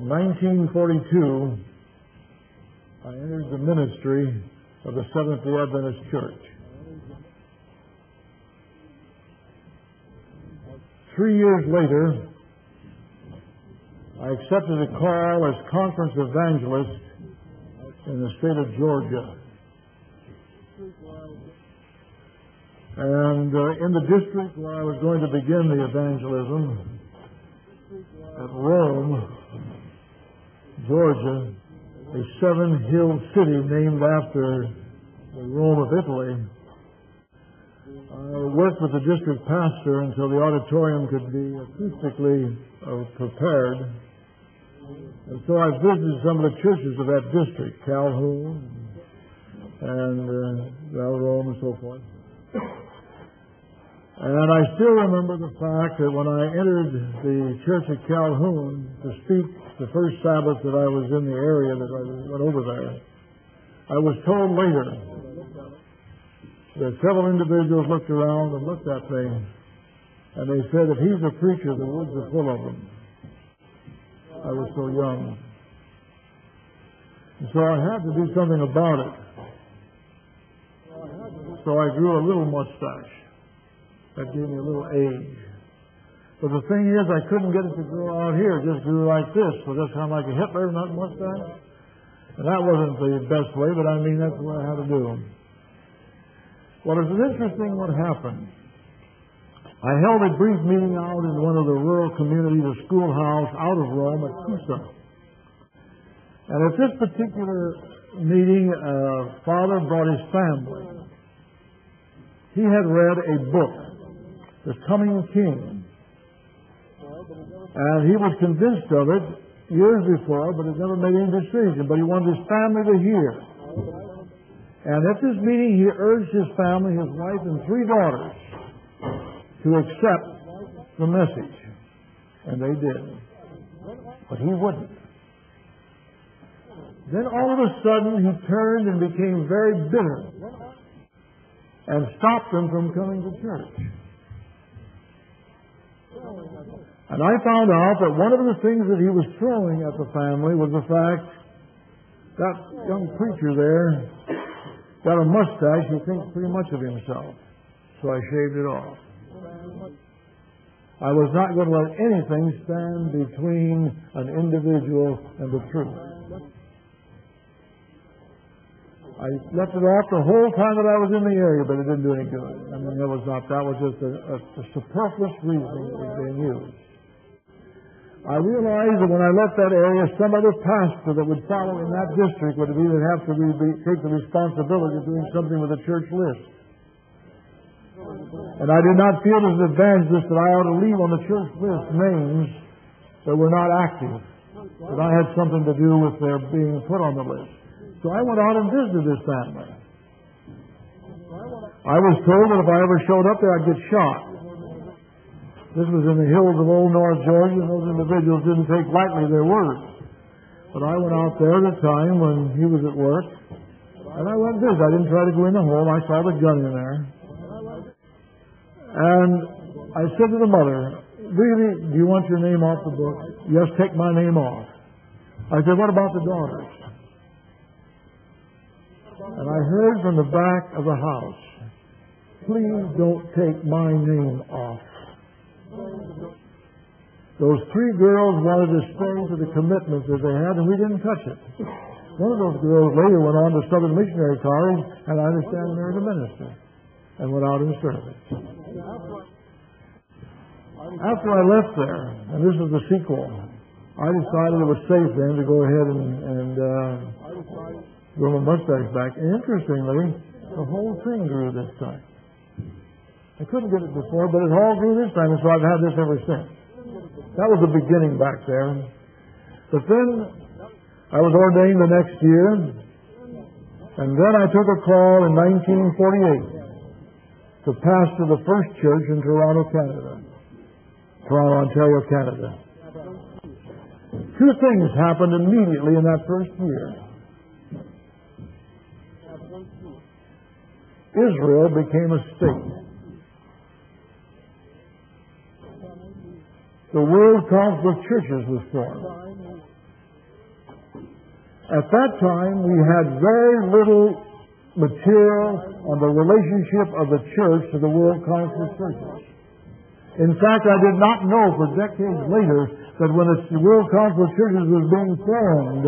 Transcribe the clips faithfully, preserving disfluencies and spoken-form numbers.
in nineteen forty-two, I entered the ministry of the Seventh-day Adventist Church. Three years later, I accepted a call as conference evangelist in the state of Georgia. And uh, in the district where I was going to begin the evangelism, at Rome, Georgia, a seven-hill city named after the Rome of Italy, I worked with the district pastor until the auditorium could be acoustically uh, prepared. And so I visited some of the churches of that district, Calhoun and uh, Rome and so forth. And I still remember the fact that when I entered the church at Calhoun to speak the first Sabbath that I was in the area that I went over there, I was told later that several individuals looked around and looked at me, and they said, if he's a preacher, the woods are full of them. I was so young. And so I had to do something about it. So I grew a little mustache. That gave me a little age. But the thing is, I couldn't get it to grow out here. It just grew like this. So just kind of like a Hitler, not mustache. And that wasn't the best way, but I mean, that's what I had to do. Well, it's interesting what happened. I held a brief meeting out in one of the rural communities, a schoolhouse out of Rome at Cusa. And at this particular meeting, a father brought his family. He had read a book, The Coming King. And he was convinced of it years before, but had never made any decision. But he wanted his family to hear. And at this meeting, he urged his family, his wife, and three daughters to accept the message. And they did. But he wouldn't. Then all of a sudden, he turned and became very bitter and stopped them from coming to church. And I found out that one of the things that he was throwing at the family was the fact that young preacher there got a mustache. He thinks pretty much of himself. So I shaved it off. I was not going to let anything stand between an individual and the truth. I left it off the whole time that I was in the area, but it didn't do any good. I mean, that was not, that was just a, a, a superfluous reasoning that was being used. I realized that when I left that area, some other pastor that would follow in that district would either have to be, be, take the responsibility of doing something with the church list. And I did not feel as an evangelist that I ought to leave on the church list names that were not active, that I had something to do with their being put on the list. So I went out and visited this family. I was told that if I ever showed up there, I'd get shot. This was in the hills of old North Georgia, and those individuals didn't take lightly their words. But I went out there at a time when he was at work, and I went and visited. I didn't try to go in the home. I saw the gun in there. And I said to the mother, really, do you want your name off the book? Yes, take my name off. I said, what about the daughters? And I heard from the back of the house, please don't take my name off. Those three girls wanted to stay to the commitments that they had, and we didn't touch it. One of those girls later went on to Southern Missionary College, and I understand married a minister, and went out in service. After I left there, and this is the sequel, I decided it was safe then to go ahead and, and uh, grow my mustache back. And interestingly, the whole thing grew this time. I couldn't get it before, but it all grew this time, and so I've had this ever since. That was the beginning back there. But then I was ordained the next year, and then I took a call in nineteen forty-eight to pastor the first church in Toronto, Canada. Toronto, Ontario, Canada. Two things happened immediately in that first year. Israel became a state. The World Council of Churches was formed. At that time, we had very little material on the relationship of the church to the World Conference churches. In fact, I did not know for decades later that when the World Conference churches was being formed,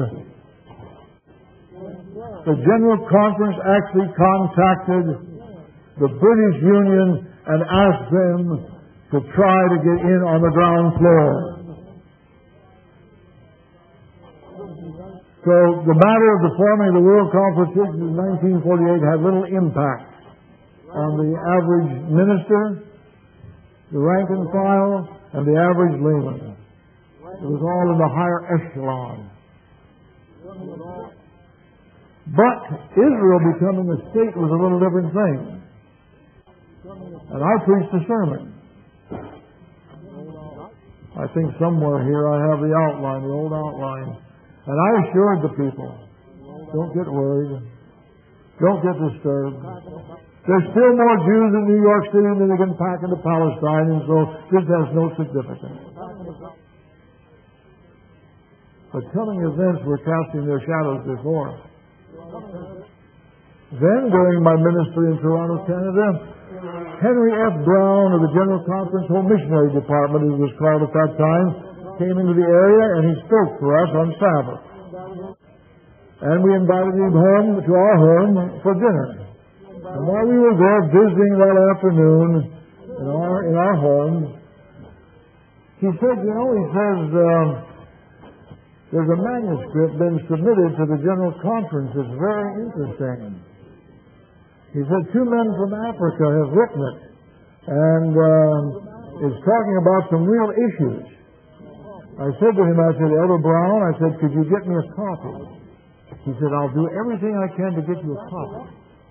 the General Conference actually contacted the British Union and asked them to try to get in on the ground floor. So the matter of the forming of the World Conference churches in nineteen forty-eight had little impact on the average minister, the rank and file, and the average layman. It was all in the higher echelon. But Israel becoming a state was a little different thing. And I preached a sermon. I think somewhere here I have the outline, the old outline. And I assured the people, don't get worried. Don't get disturbed. There's still more Jews in New York City than they can pack into Palestine, and so this has no significance. But coming events were casting their shadows before us. Then, during my ministry in Toronto, Canada, Henry F. Brown of the General Conference Home Missionary Department, as it was called at that time, came into the area and he spoke for us on Sabbath. And we invited him home to our home for dinner. And while we were there visiting that afternoon in our, in our home, he said, you know, he says, uh, there's a manuscript been submitted to the General Conference. It's very interesting. He said, two men from Africa have written it, and uh, it's talking about some real issues. I said to him, I said, Elder Brown, I said, could you get me a copy? He said, I'll do everything I can to get you a copy.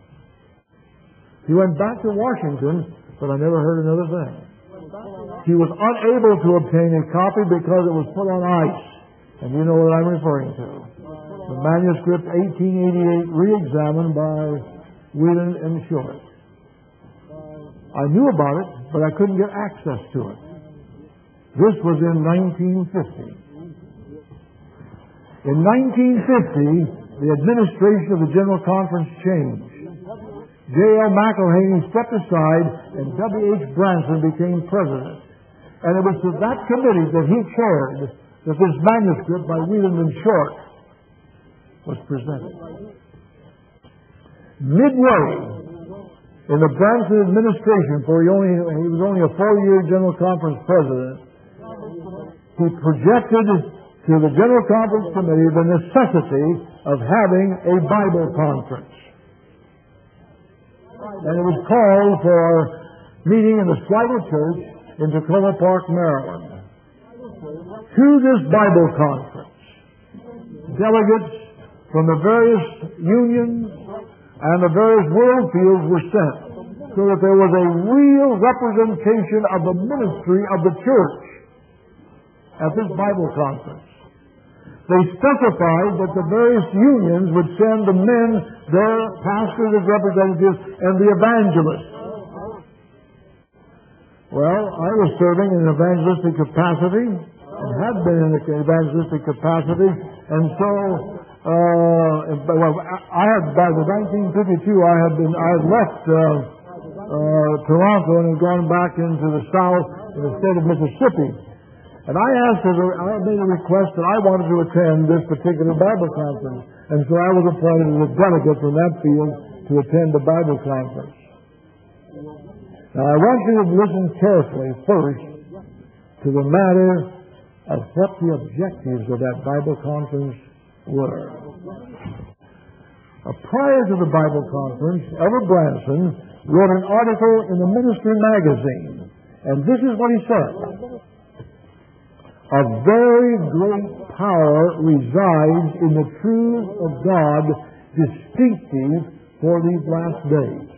He went back to Washington, but I never heard another thing. He was unable to obtain a copy because it was put on ice. And you know what I'm referring to. The manuscript eighteen eighty-eight, re-examined by Whelan and Short. I knew about it, but I couldn't get access to it. This was in nineteen fifty. In nineteen fifty, the administration of the General Conference changed. J L McElhaney stepped aside and W H Branson became president. And it was to that committee that he chaired that this manuscript by Whelan and Short was presented. Midway in the Branson administration, for he, only, he was only a four-year General Conference president, he projected to the General Conference Committee the necessity of having a Bible conference. And it was called for a meeting in the Sligo Church in Tacoma Park, Maryland. To this Bible conference, delegates from the various unions and the various world fields were sent, so that there was a real representation of the ministry of the church at this Bible conference. They specified that the various unions would send the men, their pastors as representatives, and the evangelists. Well, I was serving in an evangelistic capacity, and had been in an evangelistic capacity, and so, uh, well, I had, by the nineteen fifty-two, I had been, I had left uh, uh, Toronto and had gone back into the South, in the state of Mississippi. And I asked her, I made a request that I wanted to attend this particular Bible conference. And so I was appointed as a delegate from that field to attend the Bible conference. Now I want you to listen carefully first to the matter of what the objectives of that Bible conference were. Uh, prior to the Bible conference, Elder Branson wrote an article in the Ministry magazine. And this is what he said. A very great power resides in the truth of God, distinctive for these last days.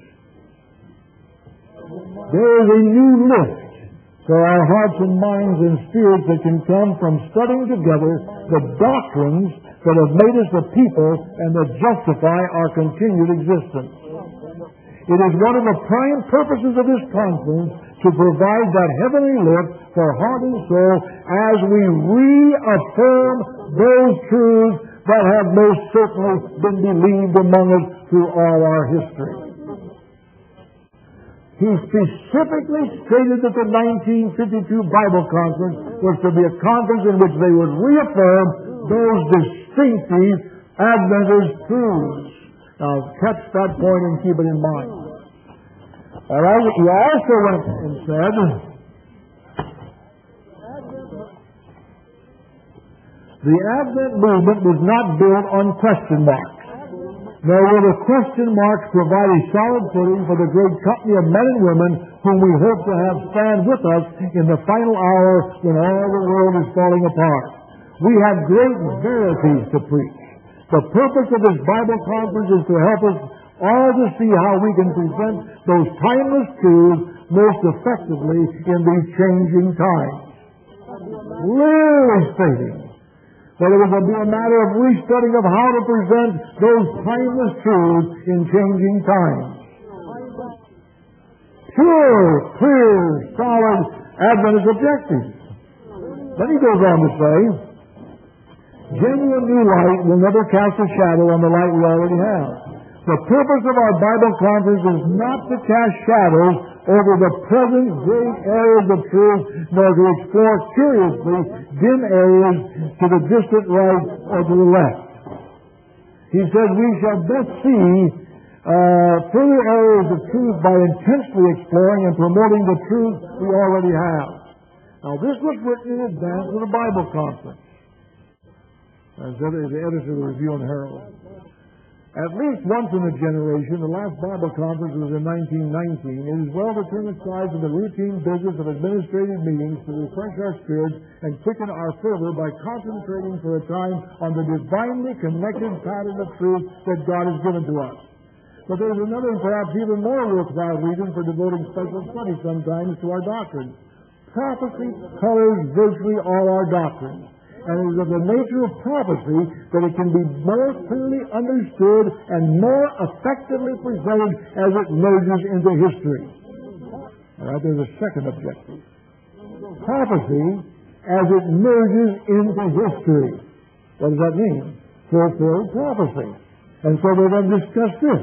There is a new lift for our hearts and minds and spirits that can come from studying together the doctrines that have made us a people and that justify our continued existence. It is one of the prime purposes of this conference to provide that heavenly lift for heart and soul as we reaffirm those truths that have most certainly been believed among us through all our history. He specifically stated that the nineteen fifty-two Bible Conference was to be a conference in which they would reaffirm those distinctive Adventist truths. Now, catch that point and keep it in mind. All right, he also went and said, the Advent movement was not built on question marks. Nor will the question marks provide a solid footing for the great company of men and women whom we hope to have stand with us in the final hour when all the world is falling apart. We have great verities to preach. The purpose of this Bible conference is to help us all to see how we can present those timeless truths most effectively in these changing times. Clearly stating that it will be a matter of restudying of how to present those timeless truths in changing times. Pure, clear, solid Adventist objectives. Then he goes on to say, genuine new light will never cast a shadow on the light we already have. The purpose of our Bible conference is not to cast shadows over the present great areas of truth, nor to explore curiously dim areas to the distant right or to the left. He says we shall best see uh, further areas of truth by intensely exploring and promoting the truth we already have. Now, this was written in advance of the Bible conference. As the editor of the Review and Herald. At least once in a generation, the last Bible conference was in nineteen nineteen. It is well to turn aside from the routine business of administrative meetings to refresh our spirits and quicken our fervor by concentrating for a time on the divinely connected pattern of truth that God has given to us. But there is another and perhaps even more worthwhile reason for devoting special study sometimes to our doctrine. Prophecy colors virtually all our doctrine. And it is of the nature of prophecy that it can be more clearly understood and more effectively presented as it merges into history. All right, there's a second objective. Prophecy as it merges into history. What does that mean? Fulfilled prophecy. And so we're going to discuss this.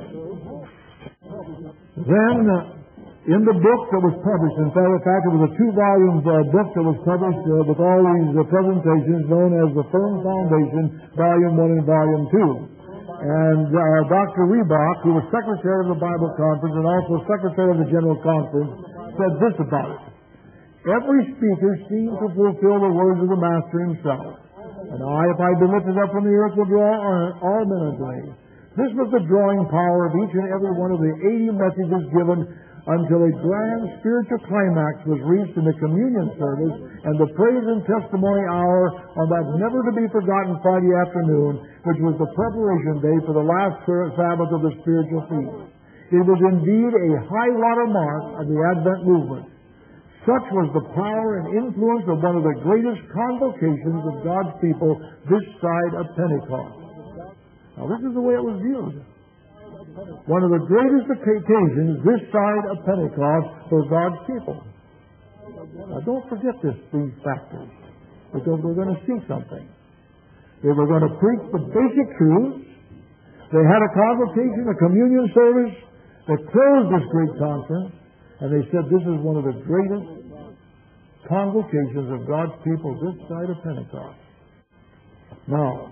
Then, uh, in the book that was published, in fact, it was a two-volume uh, book that was published uh, with all these uh, presentations known as the Firm Foundation, Volume one and Volume two. And uh, Doctor Reebok, who was Secretary of the Bible Conference and also Secretary of the General Conference, said this about it. Every speaker seemed to fulfill the words of the Master himself. And I, if I be lifted up from the earth, will draw all men unto me. This was the drawing power of each and every one of the eighty messages given until a grand spiritual climax was reached in the communion service and the praise and testimony hour on that never-to-be-forgotten Friday afternoon, which was the preparation day for the last Sabbath of the spiritual feast. It was indeed a high-water mark of the Advent movement. Such was the power and influence of one of the greatest convocations of God's people this side of Pentecost. Now, this is the way it was viewed. One of the greatest occasions this side of Pentecost for God's people. Now, don't forget this, these factors, because we're going to see something. They were going to preach the basic truths. They had a convocation, a communion service that closed this great conference, and they said this is one of the greatest convocations of God's people this side of Pentecost. Now,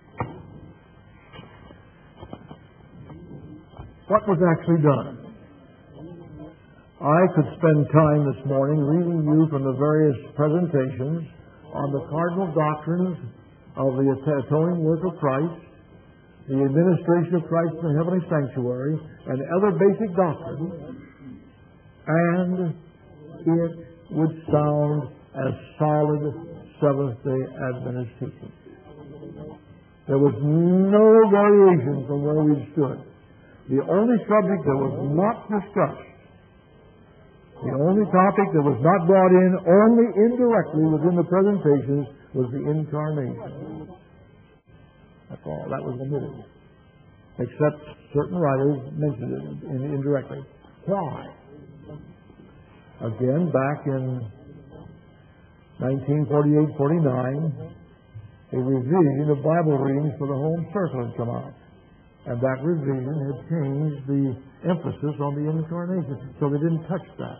what was actually done? I could spend time this morning reading you from the various presentations on the cardinal doctrines of the atoning work of Christ, the administration of Christ in the heavenly sanctuary, and other basic doctrines, and it would sound as solid Seventh-day Adventist teaching. There was no variation from where we stood. The only subject that was not discussed, the only topic that was not brought in only indirectly within the presentations was the incarnation. That's all. That was omitted. Except certain writers mentioned it indirectly. Why? Again, back in nineteen forty-eight forty-nine, a revision of Bible readings for the home circle had come out. And that revision had changed the emphasis on the incarnation, so they didn't touch that.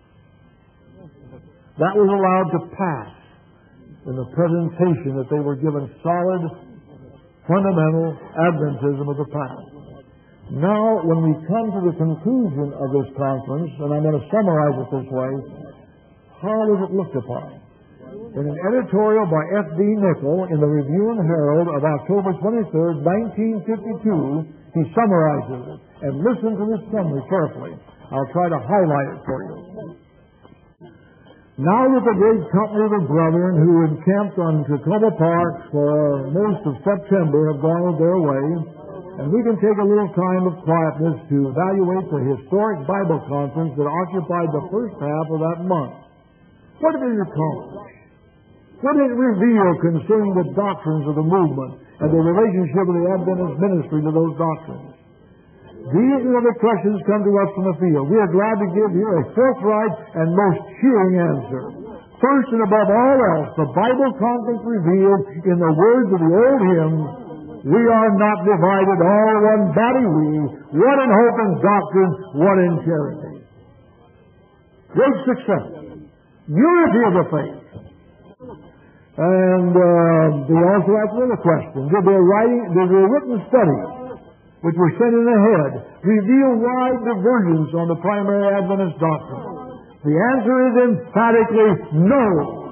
That was allowed to pass in the presentation that they were given solid, fundamental Adventism of the past. Now, when we come to the conclusion of this conference, and I'm going to summarize it this way, how was it looked upon? In an editorial by F D Nickel in the Review and Herald of October twenty-third, nineteen fifty-two, he summarizes it. And listen to this summary carefully. I'll try to highlight it for you. Now that the great company of the brethren who encamped on Tacoma Park for most of September have gone their way, and we can take a little time of quietness to evaluate the historic Bible conference that occupied the first half of that month. What did it accomplish? What did it reveal concerning the doctrines of the movement and the relationship of the Adventist ministry to those doctrines? These are the questions come to us from the field. We are glad to give you a forthright and most cheering answer. First and above all else, the Bible conference revealed in the words of the old hymn, we are not divided, all one body we, one in hope and doctrine, one in charity. Great success. Unity of the faith. And uh, they also asked another question. Did their writing, did their written studies, which were sent in ahead, reveal wide divergence on the primary Adventist doctrine? The answer is emphatically no.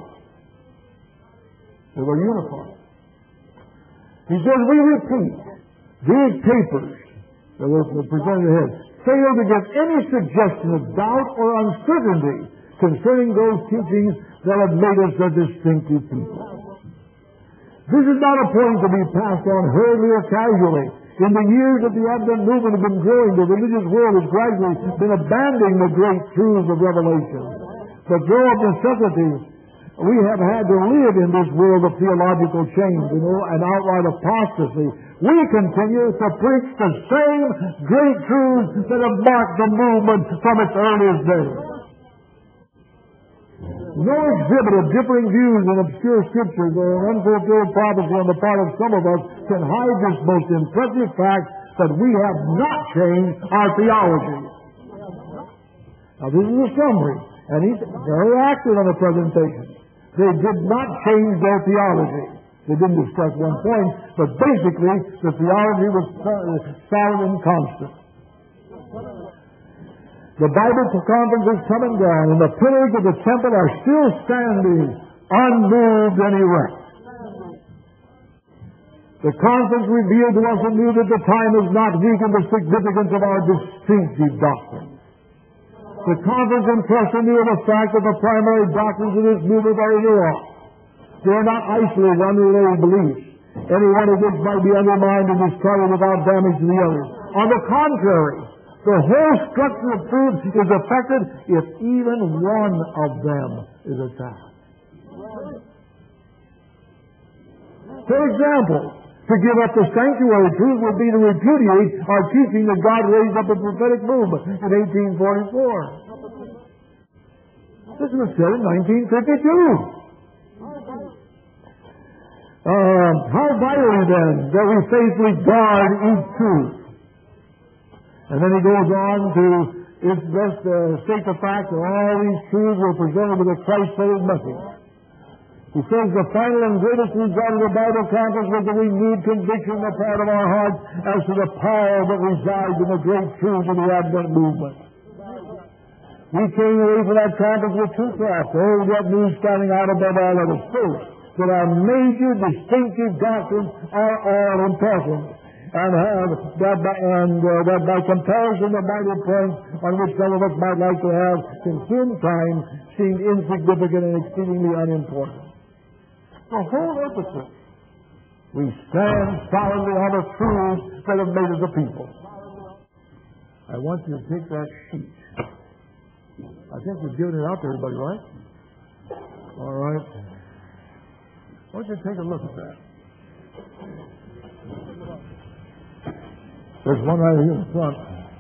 They were uniform. He says, we repeat, these papers that were presented ahead fail to give any suggestion of doubt or uncertainty concerning those teachings that have made us a distinctive people. This is not a point to be passed on hurriedly or casually. In the years that the Advent movement has been growing, the religious world has gradually been abandoning the great truths of Revelation. But though of necessity, we have had to live in this world of theological change, you know, and outright apostasy, we continue to preach the same great truths that have marked the movement from its earliest days. No exhibit of differing views in obscure scriptures or an unfulfilled prophecy on the part of some of us can hide this most impressive fact that we have not changed our theology. Now this is a summary, and he's very accurate on the presentation. They did not change their theology. They didn't discuss one point, but basically the theology was solid and constant. The Bible conference is come and gone, and the pillars of the temple are still standing, unmoved and erect. The conference revealed to us anew that the time has not weakened the significance of our distinctive doctrine. The conference impressed anew the fact that the primary doctrines of this movement are interlocked. They are not isolated, unrelated beliefs, any one of which might be undermined and discarded without damage to the others. On the contrary, the whole structure of truth is affected if even one of them is attacked. For example, to give up the sanctuary truth would be to repudiate our teaching that God raised up a prophetic movement in eighteen forty-four. This was said in nineteen fifty-two. Uh, how vitally then that we faithfully guard each truth. And then he goes on to it's best uh, state the fact that all these truths were presented with a Christ-centered message. He says the final and greatest result of the Bible conference was that we need conviction on the part of our hearts as to the power that resides in the great truths of the Advent movement. We came away from that conference with two thoughts. Oh, what news standing out above all others. First, that our major distinctive doctrines are all important, and have that by, and uh, that by comparison the minor points on which some of us might like to have consumed time seem insignificant and exceedingly unimportant. The whole emphasis. We stand solidly on the truths that have made us a people. I want you to take that sheet. I think we've given it out to everybody, right? All right. I want you to take a look at that. There's one right here in front.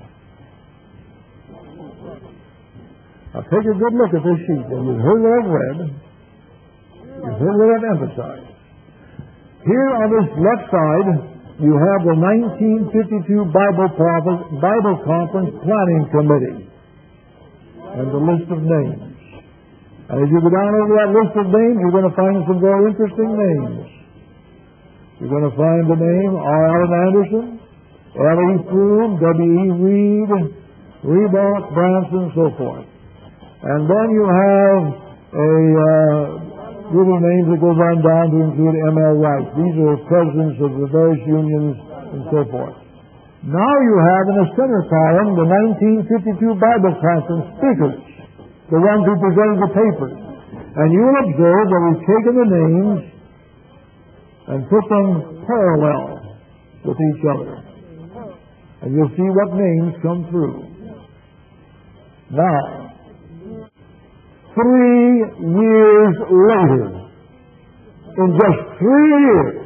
Now take a good look at this sheet. And you've heard what I've read. You've heard what I've emphasized. Here on this left side, you have the nineteen fifty-two Bible, Prophet, Bible Conference Planning Committee and the list of names. And as you go down over that list of names, you're going to find some very interesting names. You're going to find the name R. Allen Anderson, L. E. Froom, W. E. Reed, Reebok, Branson, and so forth. And then you have a uh, group of names that goes on down to include M. L. Wright. These are presidents of the various unions and so forth. Now you have in the center column the nineteen fifty-two Bible Conference speakers, the ones who presented the papers. And you will observe that we've taken the names and put them parallel with each other. And you'll see what names come through. Now, three years later, in just three years,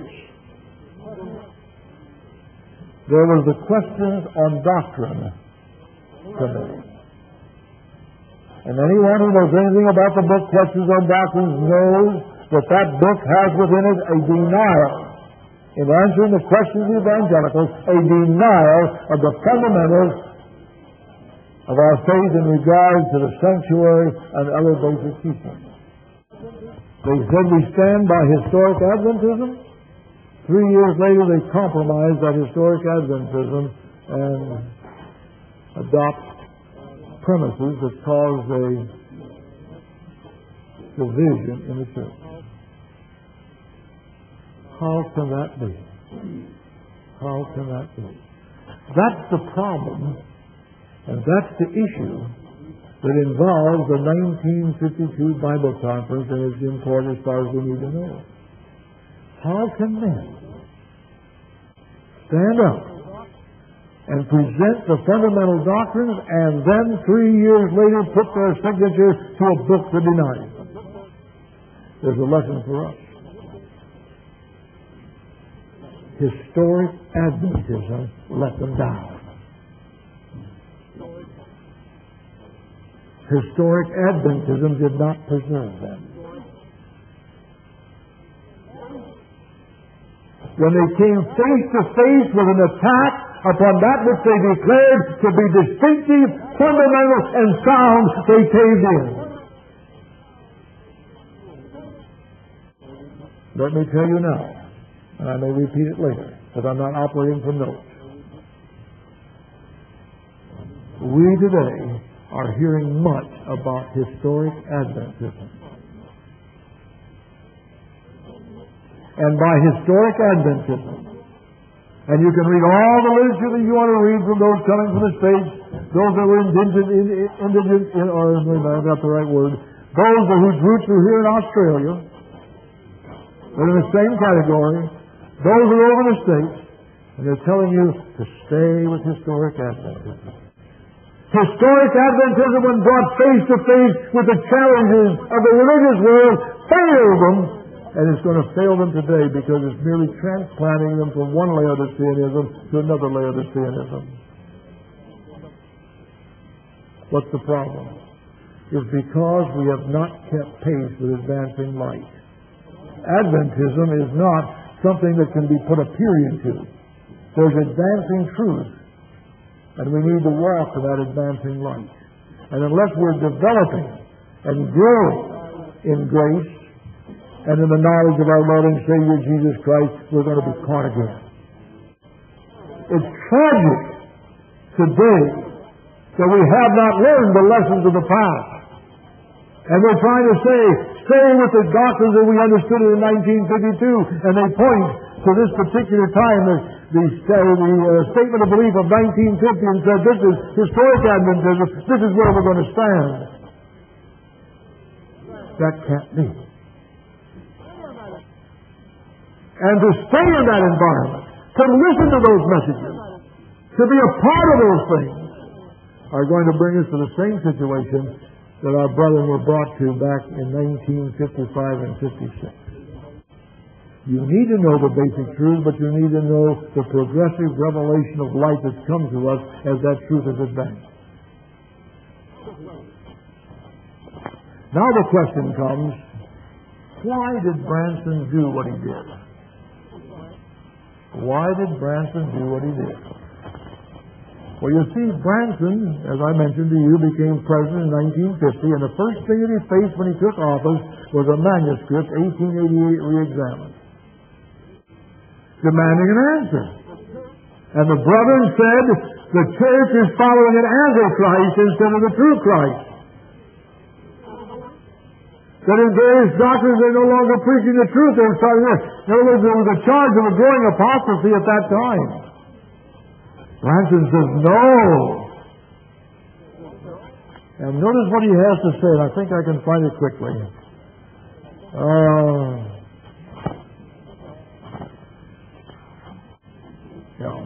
there was the Questions on Doctrine Committee. And anyone who knows anything about the book Questions on Doctrine knows that that book has within it a denial, in answering the questions of evangelicals, a denial of the fundamentals of our faith in regard to the sanctuary and other basic teachings. They said we stand by historic Adventism. Three years later, they compromise that historic Adventism and adopt premises that cause a division in the church. How can that be? How can that be? That's the problem, and that's the issue that involves the nineteen fifty-two Bible Conference and its import as far as we need to know. How can men stand up and present the fundamental doctrines and then three years later put their signature to a book that denies them? There's a lesson for us. Historic Adventism let them down. Historic Adventism did not preserve them. When they came face to face with an attack upon that which they declared to be distinctive, fundamental, and sound, they caved in. Let me tell you now, and I may repeat it later, because I'm not operating from notes. We today are hearing much about historic Adventism. And by historic Adventism, and you can read all the literature that you want to read from those coming from the States, those that were indigent, indigent in, or I've got the right word, those whose roots are here in Australia, they're in the same category, those are over the States, and they're telling you to stay with historic Adventism. Historic Adventism, when brought face to face with the challenges of the religious world, failed them, and it's going to fail them today because it's merely transplanting them from one Laodiceanism to another Laodiceanism. What's the problem? It's because we have not kept pace with advancing light. Adventism is not something that can be put a period to. There's advancing truth, and we need to walk to that advancing light. And unless we're developing and growing in grace and in the knowledge of our Lord and Savior Jesus Christ, we're going to be caught again. It's tragic today that we have not learned the lessons of the past. And we're trying to say, stay with the doctrines that we understood in nineteen fifty-two, and they point to this particular time, the, the, uh, the uh, statement of belief of nineteen fifty, and said, this is historic Adventism, this is where we're going to stand. That can't be. And to stay in that environment, to listen to those messages, to be a part of those things, are going to bring us to the same situation that our brethren were brought to back in nineteen fifty-five and fifty-six. You need to know the basic truth, but you need to know the progressive revelation of light that's come to us as that truth is advanced. Now the question comes, why did Branson do what he did? Why did Branson do what he did? Well, you see, Branson, as I mentioned to you, became president in nineteen fifty, and the first thing that he faced when he took office was a manuscript, eighteen eighty-eight, re-examined, demanding an answer. And the brethren said, the church is following an antichrist instead of the true Christ. That in various doctrines they're no longer preaching the truth. They're starting to, in other words, there was a charge of a growing apostasy at that time. Branson says, no. And notice what he has to say, and I think I can find it quickly. Uh, yeah.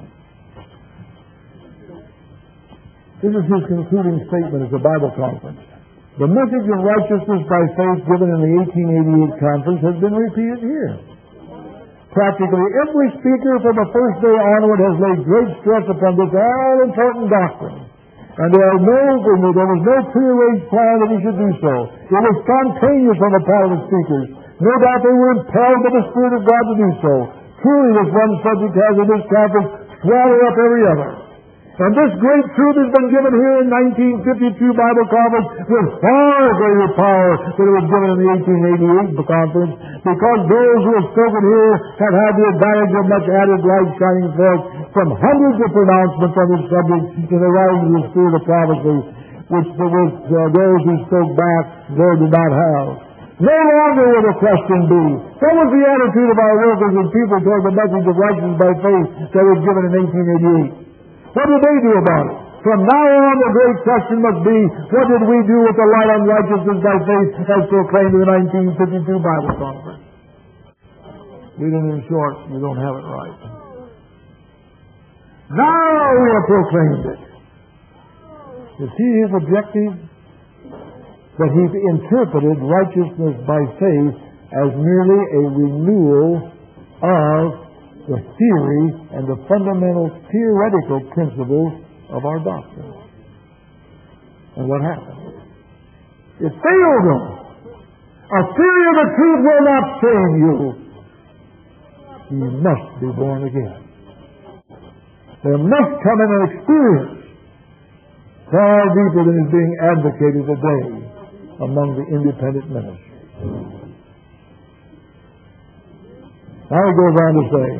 This is his concluding statement at the Bible conference. The message of righteousness by faith given in the eighteen eighty-eight conference has been repeated here. Practically every speaker from the first day onward has laid great stress upon this all-important doctrine. And there, are no, there was no prearranged plan that he should do so. It was spontaneous on the part of the speakers. No doubt they were impelled by the Spirit of God to do so. Truly, this one subject has in this conference swallowed up every other. And this great truth has been given here in nineteen fifty-two Bible Conference with far greater power than it was given in the eighteen eighty-eight Conference, because those who have spoken here have had the advantage of much added light shining forth from hundreds of pronouncements on this subject in the writings of the Spirit of prophecy, which, which uh, those who spoke back there did not have. No longer will the question be, what was the attitude of our workers and people toward the message of righteousness by faith that was given in eighteen eighty-eight? What did they do about it? From now on, the great question must be, what did we do with the light on righteousness by faith as proclaimed in the nineteen fifty-two Bible Conference? We didn't, in short, we don't have it right. Now we have proclaimed it. You see his objective? That he interpreted righteousness by faith as merely a renewal of the theory and the fundamental theoretical principles of our doctrine. And what happened? It failed them. A theory of the truth will not save you. You must be born again. There must come in an experience far deeper than is being advocated today among the independent ministers. Now he goes on to say,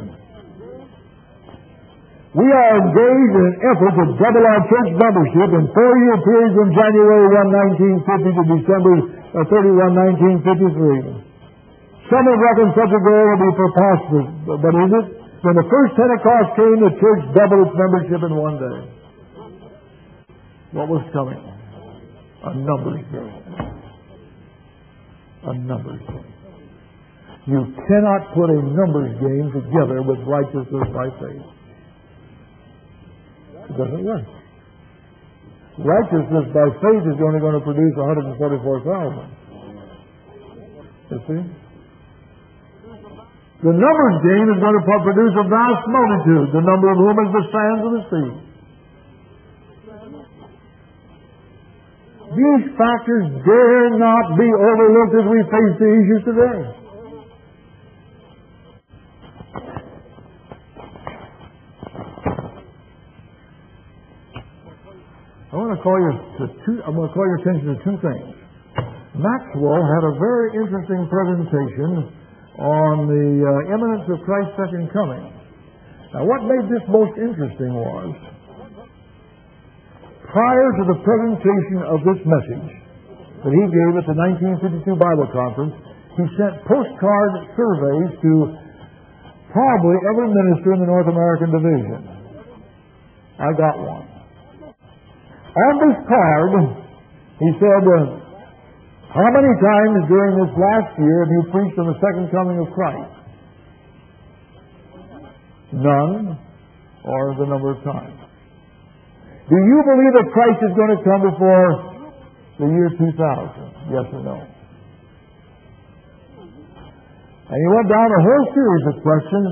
we are engaged in an effort to double our church membership in four-year periods from January first, nineteen fifty to December thirty-first, nineteen fifty-three. Some have reckoned such a goal to be preposterous, but is it? When the first Pentecost came, the church doubled its membership in one day. What was coming? A numbers game. A numbers game. You cannot put a numbers game together with righteousness by faith. It doesn't work. Righteousness by faith is only going to produce one hundred forty-four thousand. You see? The numbers game is going to produce a vast multitude, the number of whom is the sands of the sea. These factors dare not be overlooked as we face the issues today. I want to call your to two, I'm going to call your attention to two things. Maxwell had a very interesting presentation on the uh, imminence of Christ's second coming. Now, what made this most interesting was, prior to the presentation of this message that he gave at the nineteen fifty-two Bible Conference, he sent postcard surveys to probably every minister in the North American division. I got one. On this card, he said, uh, how many times during this last year have you preached on the second coming of Christ? None, or the number of times. Do you believe that Christ is going to come before the year two thousand? Yes or no? And he went down a whole series of questions,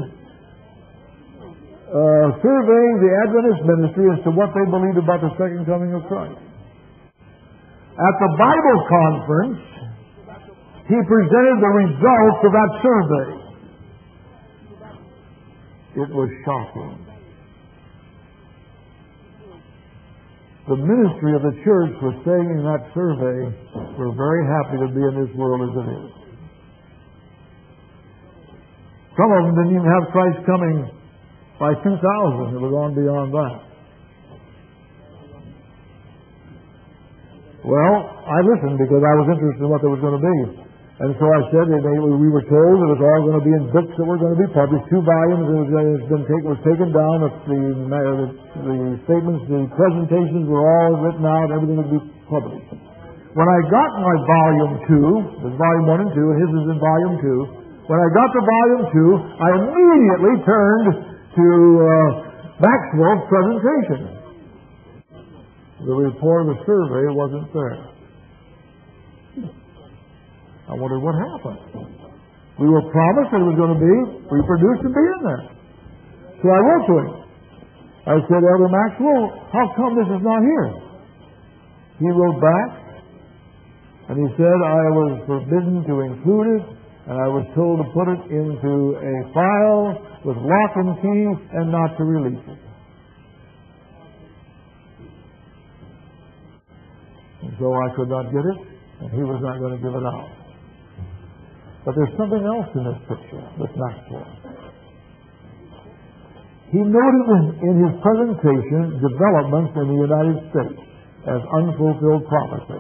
uh, surveying the Adventist ministry as to what they believed about the second coming of Christ. At the Bible conference, he presented the results of that survey. It was shocking. The ministry of the church was saying in that survey, we're very happy to be in this world as it is. Some of them didn't even have Christ coming by two thousand. It was on beyond that. Well, I listened because I was interested in what there was going to be. And so I said, that we were told it was all going to be in books that were going to be published, two volumes. It was, it been take, was taken down. The, the, the statements, the presentations were all written out. Everything would be published. When I got my volume two, there's volume one and two, and his is in volume two. When I got to volume two, I immediately turned to uh, Maxwell's presentation. The report of the survey wasn't there. I wondered what happened. We were promised that it was going to be reproduced and be in there. So I wrote to him. I said, Elder Maxwell, how come this is not here? He wrote back, and he said, I was forbidden to include it, and I was told to put it into a file with lock and key and not to release it. And so I could not get it, and he was not going to give it out. But there's something else in this picture with Maxwell. He noted in his presentation developments in the United States as unfulfilled prophecy.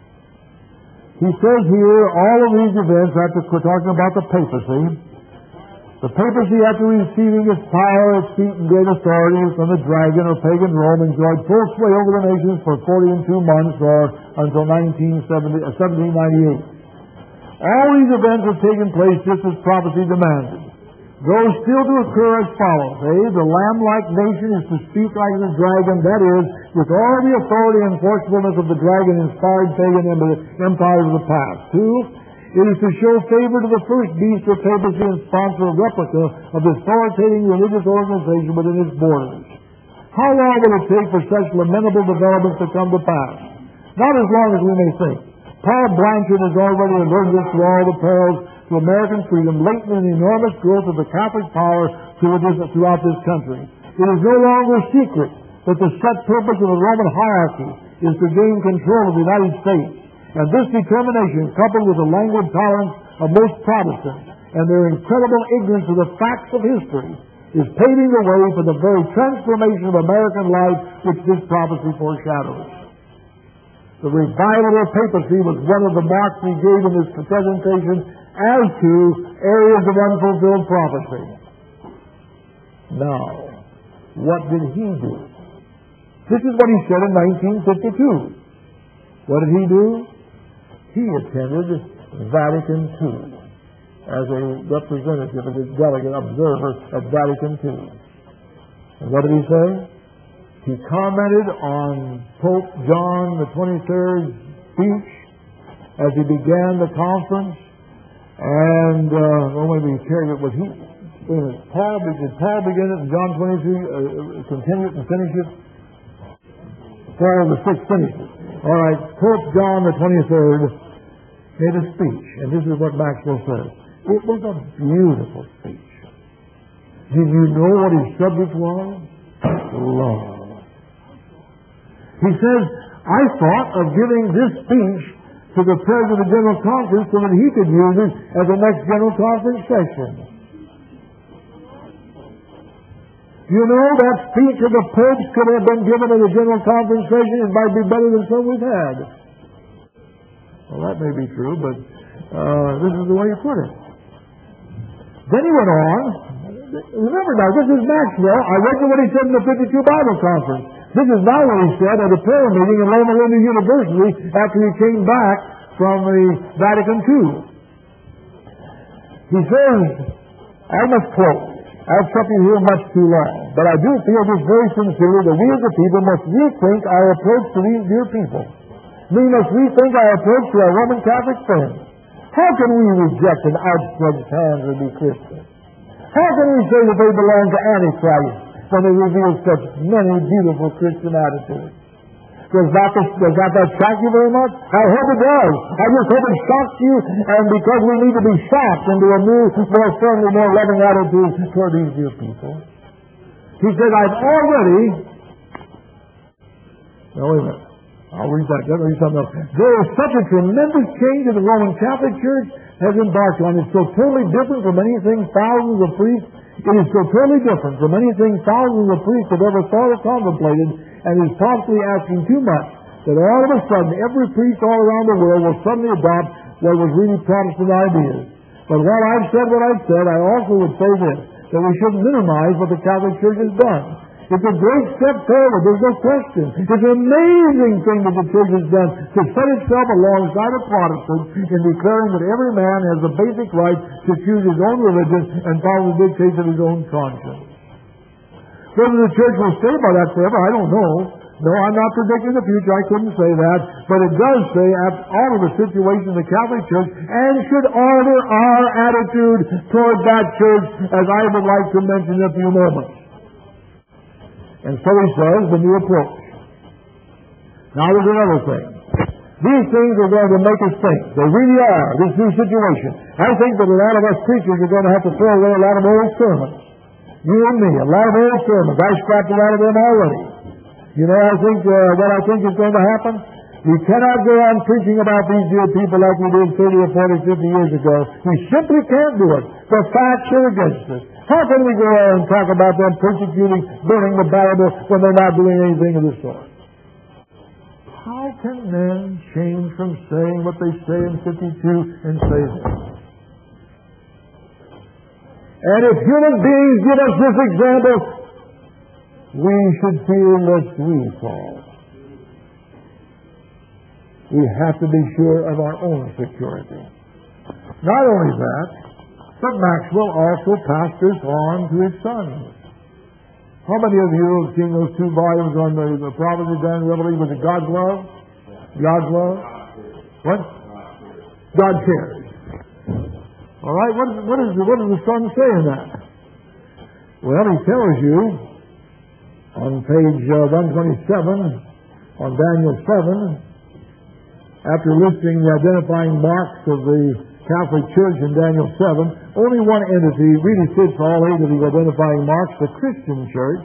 He says here all of these events, after we're talking about the papacy, the papacy after receiving its power, its feet, and great authority from the dragon or pagan Rome enjoyed full sway over the nations for forty and two months or until seventeen ninety-eight. All these events have taken place just as prophecy demanded. Those still to occur as follows. A, the lamb-like nation is to speak like the dragon, that is, with all the authority and forcefulness of the dragon-inspired pagan empires of the past. Two, it is to show favor to the first beast or papacy and sponsor a replica of this authoritative religious organization within its borders. How long will it take for such lamentable developments to come to pass? Not as long as we may think. Paul Blanchard has already alerted us to all the perils to American freedom latent in the enormous growth of the Catholic power throughout this country. It is no longer a secret that the set purpose of the Roman hierarchy is to gain control of the United States. And this determination, coupled with the languid tolerance of most Protestants and their incredible ignorance of the facts of history, is paving the way for the very transformation of American life which this prophecy foreshadows. The revival of papacy was one of the marks he gave in his presentation as to areas of unfulfilled prophecy. Now, what did he do? This is what he said in nineteen fifty-two. What did he do? He attended Vatican two as a representative, as a delegate observer at Vatican two. And what did he say? He commented on Pope John the twenty-third's speech as he began the conference. And, uh, well, maybe he shared it with he. Paul, did Paul begin it and John twenty-three uh, continue it and finish it? Paul the sixth finished it. All right, Pope John the twenty-third made a speech, and this is what Maxwell says. It was a beautiful speech. Did you know what his subject was? Love. He says, I thought of giving this speech to the President of the General Conference so that he could use it as the next General Conference session. You know, that speech of the Popes could have been given at the General Conference session. It might be better than some we've had. Well, that may be true, but uh, this is the way he put it. Then he went on. Remember now, this is Maxwell. I read what he said in the fifty-two Bible Conference. This is not what he said at a prayer meeting in Loma Linda University after he came back from the Vatican two. He says, I must quote, I've kept you here much too long, but I do feel this very sincerely that we as a people must rethink our approach to these dear people. We must rethink our approach to our Roman Catholic friends. How can we reject an outstretched hand to be Christian? How can we say that they belong to Antichrist when they reveal such many beautiful Christian attitudes? Does that, does that, that shock you very much? I hope it does. I just hope it shocks you, and because we need to be shocked into a new, more certainly more loving attitude toward these dear people. He said, I've already... Now, wait a minute. I'll read that. Let me read something else. There is such a tremendous change in the Roman Catholic Church has embarked on. It's so totally different from anything thousands of priests. It is so totally different from anything thousands of priests have ever thought or contemplated, and is possibly asking too much that all of a sudden every priest all around the world will suddenly adopt what was really Protestant ideas. But while I've said what I've said, I also would say this, that we shouldn't minimize what the Catholic Church has done. It's a great step forward, there's no question. It's an amazing thing that the Church has done to set itself alongside of Protestants in declaring that every man has the basic right to choose his own religion and follow the dictates of his own conscience. Whether the Church will stay by that forever, I don't know. No, I'm not predicting the future, I couldn't say that. But it does say, out of the situation of the Catholic Church, and should order our attitude toward that Church, as I would like to mention in a few moments. And so he says, the new approach. Now there's another thing. These things are going to make us think. They really are, this new situation. I think that a lot of us preachers are going to have to throw away a lot of old sermons. You and me, a lot of old sermons. I scrapped a lot of them already. You know, I think uh, what I think is going to happen? We cannot go on preaching about these dear people like we did thirty or forty, fifty years ago. We simply can't do it. The facts are against us. How can we go on and talk about them persecuting, burning the Bible when they're not doing anything of the sort? How can men change from saying what they say in fifty-two and say this? And if human beings give us this example, we should fear lest we fall. We have to be sure of our own security. Not only that, but Maxwell also passed this on to his sons. How many of you have seen those two volumes on the, the Prophecy of Daniel Revelation? Was it God's love? God's love? What? God cares. All right, what, is, what, is, what does the son say in that? Well, he tells you on page uh, one twenty-seven, on Daniel seven, after listing the identifying marks of the Catholic Church in Daniel seven, only one entity really fits all eight of these identifying marks, the Christian Church,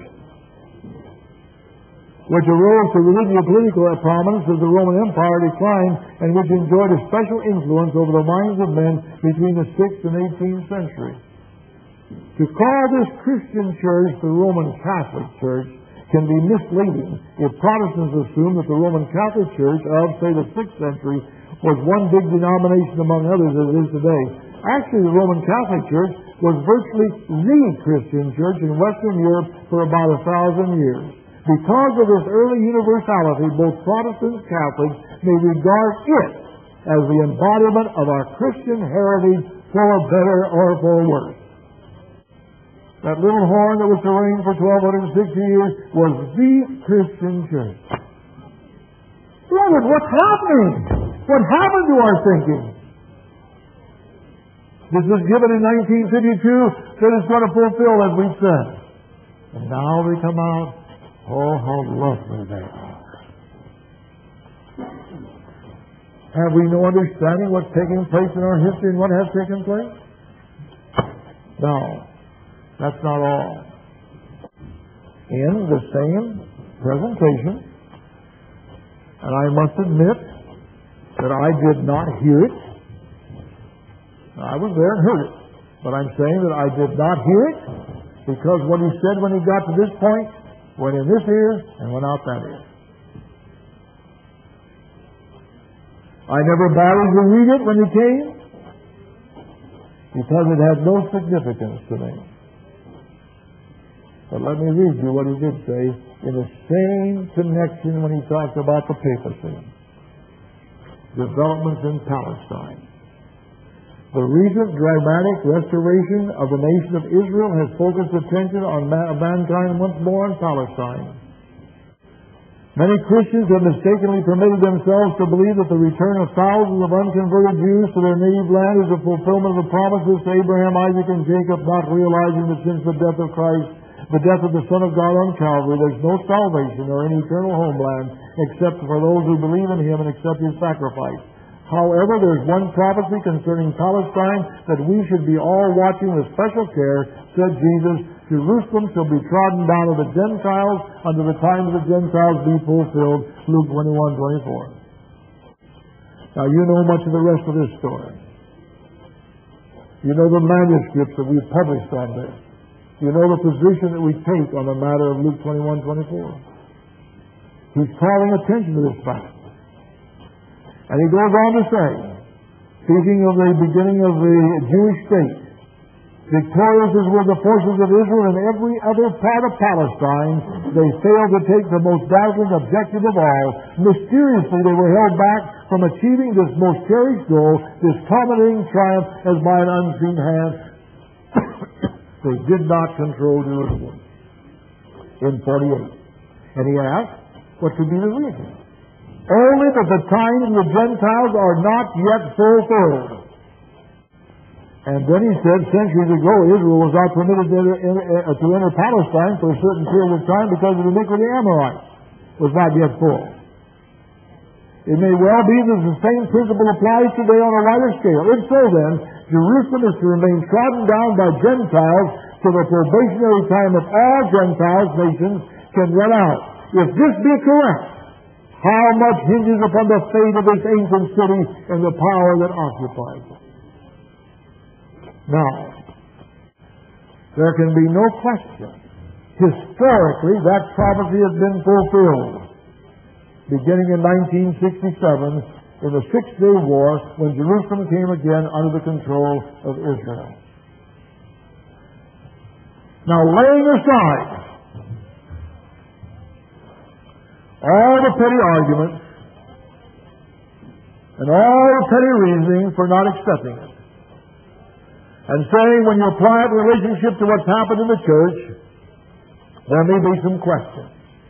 which arose to religious and political prominence as the Roman Empire declined and which enjoyed a special influence over the minds of men between the sixth and eighteenth century. To call this Christian Church the Roman Catholic Church can be misleading if Protestants assume that the Roman Catholic Church of, say, the sixth century was one big denomination among others as it is today. Actually, the Roman Catholic Church was virtually the Christian Church in Western Europe for about a thousand years. Because of this early universality, both Protestants and Catholics may regard it as the embodiment of our Christian heritage for better or for worse. That little horn that was to reign for twelve sixty years was the Christian Church. Beloved, what's happening? What happened to our thinking? This was given in nineteen fifty-two, that it's going to fulfill as we said. And now they come out, oh, how lovely they are. Have we no understanding what's taking place in our history and what has taken place? No. That's not all. In the same presentation, and I must admit that I did not hear it. I was there and heard it. But I'm saying that I did not hear it because what he said when he got to this point went in this ear and went out that ear. I never bothered to read it when he came because it had no significance to me. But let me read you what he did say in the same connection when he talked about the papacy. Developments in Palestine. The recent dramatic restoration of the nation of Israel has focused attention on ma- mankind once more in Palestine. Many Christians have mistakenly permitted themselves to believe that the return of thousands of unconverted Jews to their native land is a fulfillment of the promises to Abraham, Isaac, and Jacob, not realizing that since the death of Christ, the death of the Son of God on Calvary, there's no salvation or any eternal homeland except for those who believe in Him and accept His sacrifice. However, there's one prophecy concerning Palestine that we should be all watching with special care, said Jesus. Jerusalem shall be trodden down of the Gentiles until the time of the Gentiles be fulfilled. Luke twenty-one twenty-four. Now you know much of the rest of this story. You know the manuscripts that we've published on this. You know the position that we take on the matter of Luke twenty-one twenty-four. He's calling attention to this fact. And he goes on to say, speaking of the beginning of the Jewish state, victorious as were the forces of Israel in every other part of Palestine, they failed to take the most dazzling objective of all. Mysteriously, they were held back from achieving this most cherished goal, this culminating triumph as by an unseen hand. They did not control Jerusalem in forty-eight. And he asked, what could be the reason? Only that the times of the Gentiles are not yet fulfilled. And then he said, centuries ago, Israel was not permitted to enter, to enter Palestine for a certain period of time because of the iniquity of the Amorites. Was not yet full. It may well be that the same principle applies today on a wider scale. If so, then, Jerusalem is to remain trodden down by Gentiles till the probationary time of all Gentiles nations can run out. If this be correct, how much hinges upon the fate of this ancient city and the power that occupies it? Now, there can be no question. Historically, that prophecy has been fulfilled. Beginning in nineteen sixty-seven, in the Six-Day War, when Jerusalem came again under the control of Israel. Now, laying aside all the petty arguments and all the petty reasoning for not accepting it, and saying when you apply it in relationship to what's happened in the church, there may be some questions.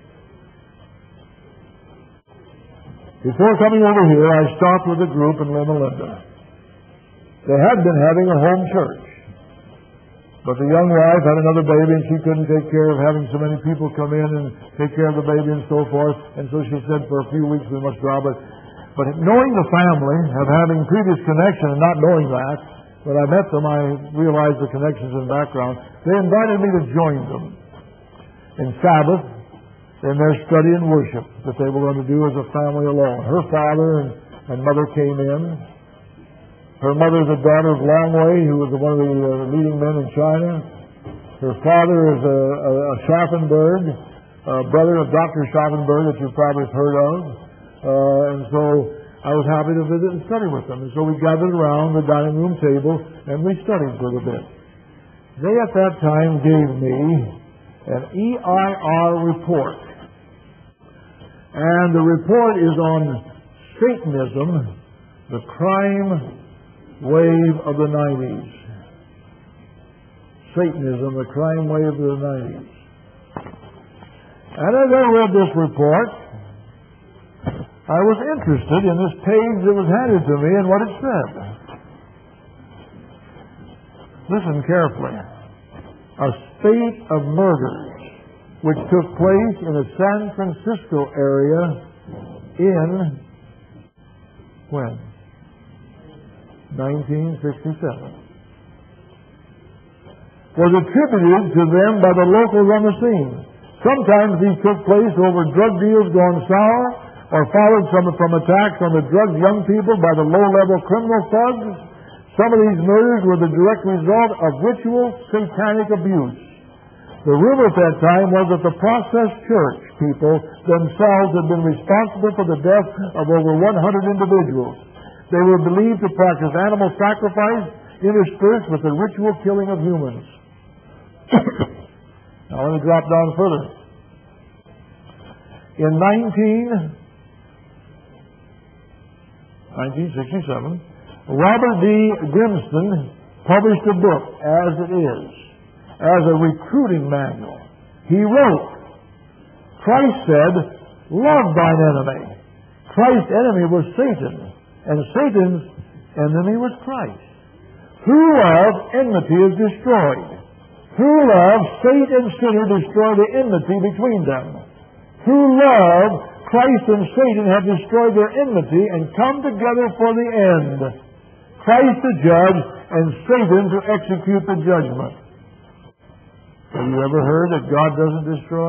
Before coming over here, I stopped with a group in Loma Linda. They had been having a home church, but the young wife had another baby and she couldn't take care of having so many people come in and take care of the baby and so forth, and so she said for a few weeks we must drop it. But knowing the family, of having previous connection and not knowing that, when I met them, I realized the connections and background. They invited me to join them in Sabbath in their study and worship that they were going to do as a family alone. Her father and, and mother came in. Her mother is a daughter of Longway, who was one of the uh, leading men in China. Her father is a, a, a Schaffenberg, a brother of Doctor Schaffenberg that you probably have heard of. Uh, and so I was happy to visit and study with them. And so we gathered around the dining room table and we studied for a bit. They at that time gave me an E I R report. And the report is on Satanism, the crime wave of the nineties. Satanism, the crime wave of the nineties. And as I read this report, I was interested in this page that was handed to me and what it said. Listen carefully. A spate of murders which took place in the San Francisco area in when? nineteen sixty-seven. Was attributed to them by the locals on the scene. Sometimes these took place over drug deals gone sour, or followed from, from attacks on the drugged young people by the low-level criminal thugs. Some of these murders were the direct result of ritual satanic abuse. The rumor at that time was that the Process Church people themselves had been responsible for the death of over one hundred individuals. They were believed to practice animal sacrifice interspersed with the ritual killing of humans. Now let me drop down further. In nineteen sixty-seven, Robert D. Grimston published a book, As It Is, as a recruiting manual. He wrote, Christ said, love thine enemy. Christ's enemy was Satan, and Satan's enemy was Christ. Through love, enmity is destroyed. Through love, Satan and sinner destroy the enmity between them. Through love, Christ and Satan have destroyed their enmity and come together for the end. Christ to judge and Satan to execute the judgment. Have you ever heard that God doesn't destroy?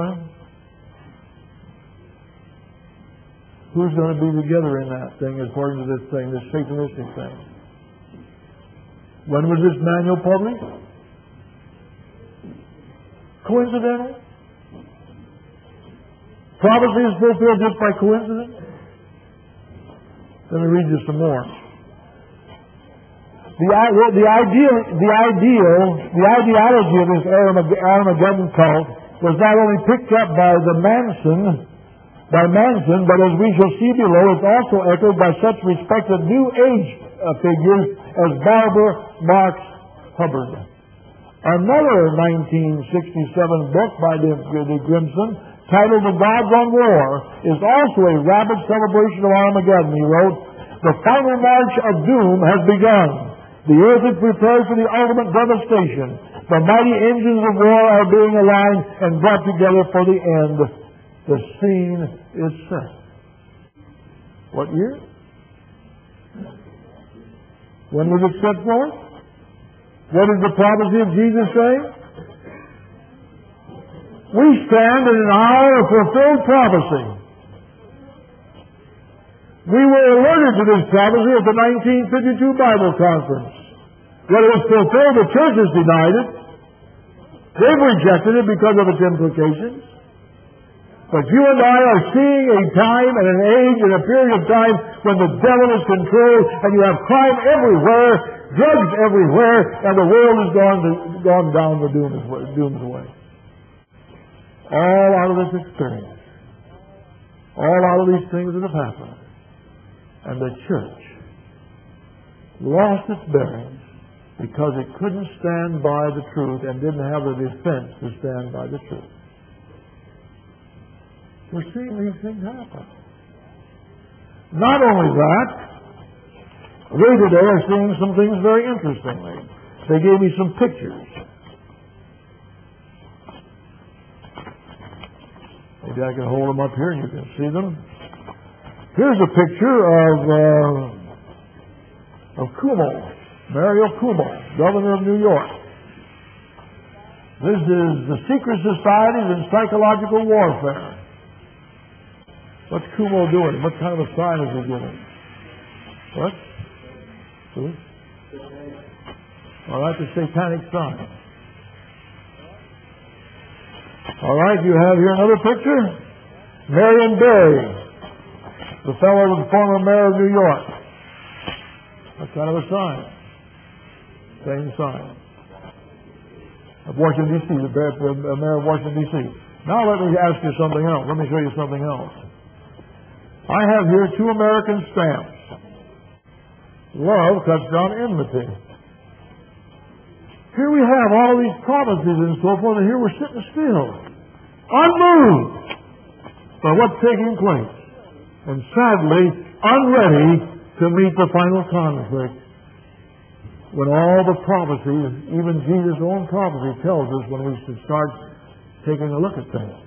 Who's going to be together in that thing according to this thing, this Satanistic thing? When was this manual published? Coincidental? Prophecy is fulfilled just by coincidence? Let me read you some more. The, the, ideal, the, ideal, the ideology of this Armageddon cult was not only picked up by the Manson, by Manson, but as we shall see below, it's also echoed by such respected New Age uh, figures as Barbara Marx Hubbard. Another nineteen sixty-seven book by the, the Grimson, titled The Gods on War, is also a rabid celebration of Armageddon. He wrote, "The final march of doom has begun. The earth is prepared for the ultimate devastation. The mighty engines of war are being aligned and brought together for the end. The scene is set." What year? When was it set forth? What did the prophecy of Jesus say? We stand in an hour of fulfilled prophecy. We were alerted to this prophecy at the nineteen fifty-two Bible Conference. When it was fulfilled, the church has denied it. They've rejected it because of its implications. But you and I are seeing a time and an age and a period of time when the devil is controlled and you have crime everywhere, drugs everywhere, and the world has gone, to, gone down the doom's way, doom's way. All out of this experience. All out of these things that have happened. And the church lost its bearings because it couldn't stand by the truth and didn't have the defense to stand by the truth. We're seeing these things happen. Not only that, we today are seeing some things very interestingly. They gave me some pictures. Maybe I can hold them up here and you can see them. Here's a picture of uh, of Cuomo, Mario Cuomo, governor of New York. This is the secret societies and psychological warfare. What's Cuomo doing? What kind of a sign is he giving? What? See? All right, the satanic sign. All right, you have here another picture. Marion Barry, the fellow was the former mayor of New York. What kind of a sign? Same sign. Of Washington, D C, the mayor of Washington, D C. Now let me ask you something else. Let me show you something else. I have here two American stamps. Love cuts down enmity. Here we have all these prophecies and so forth, and here we're sitting still, unmoved by what's taking place, and sadly, unready to meet the final conflict. When all the prophecies, even Jesus' own prophecy tells us when we should start taking a look at things.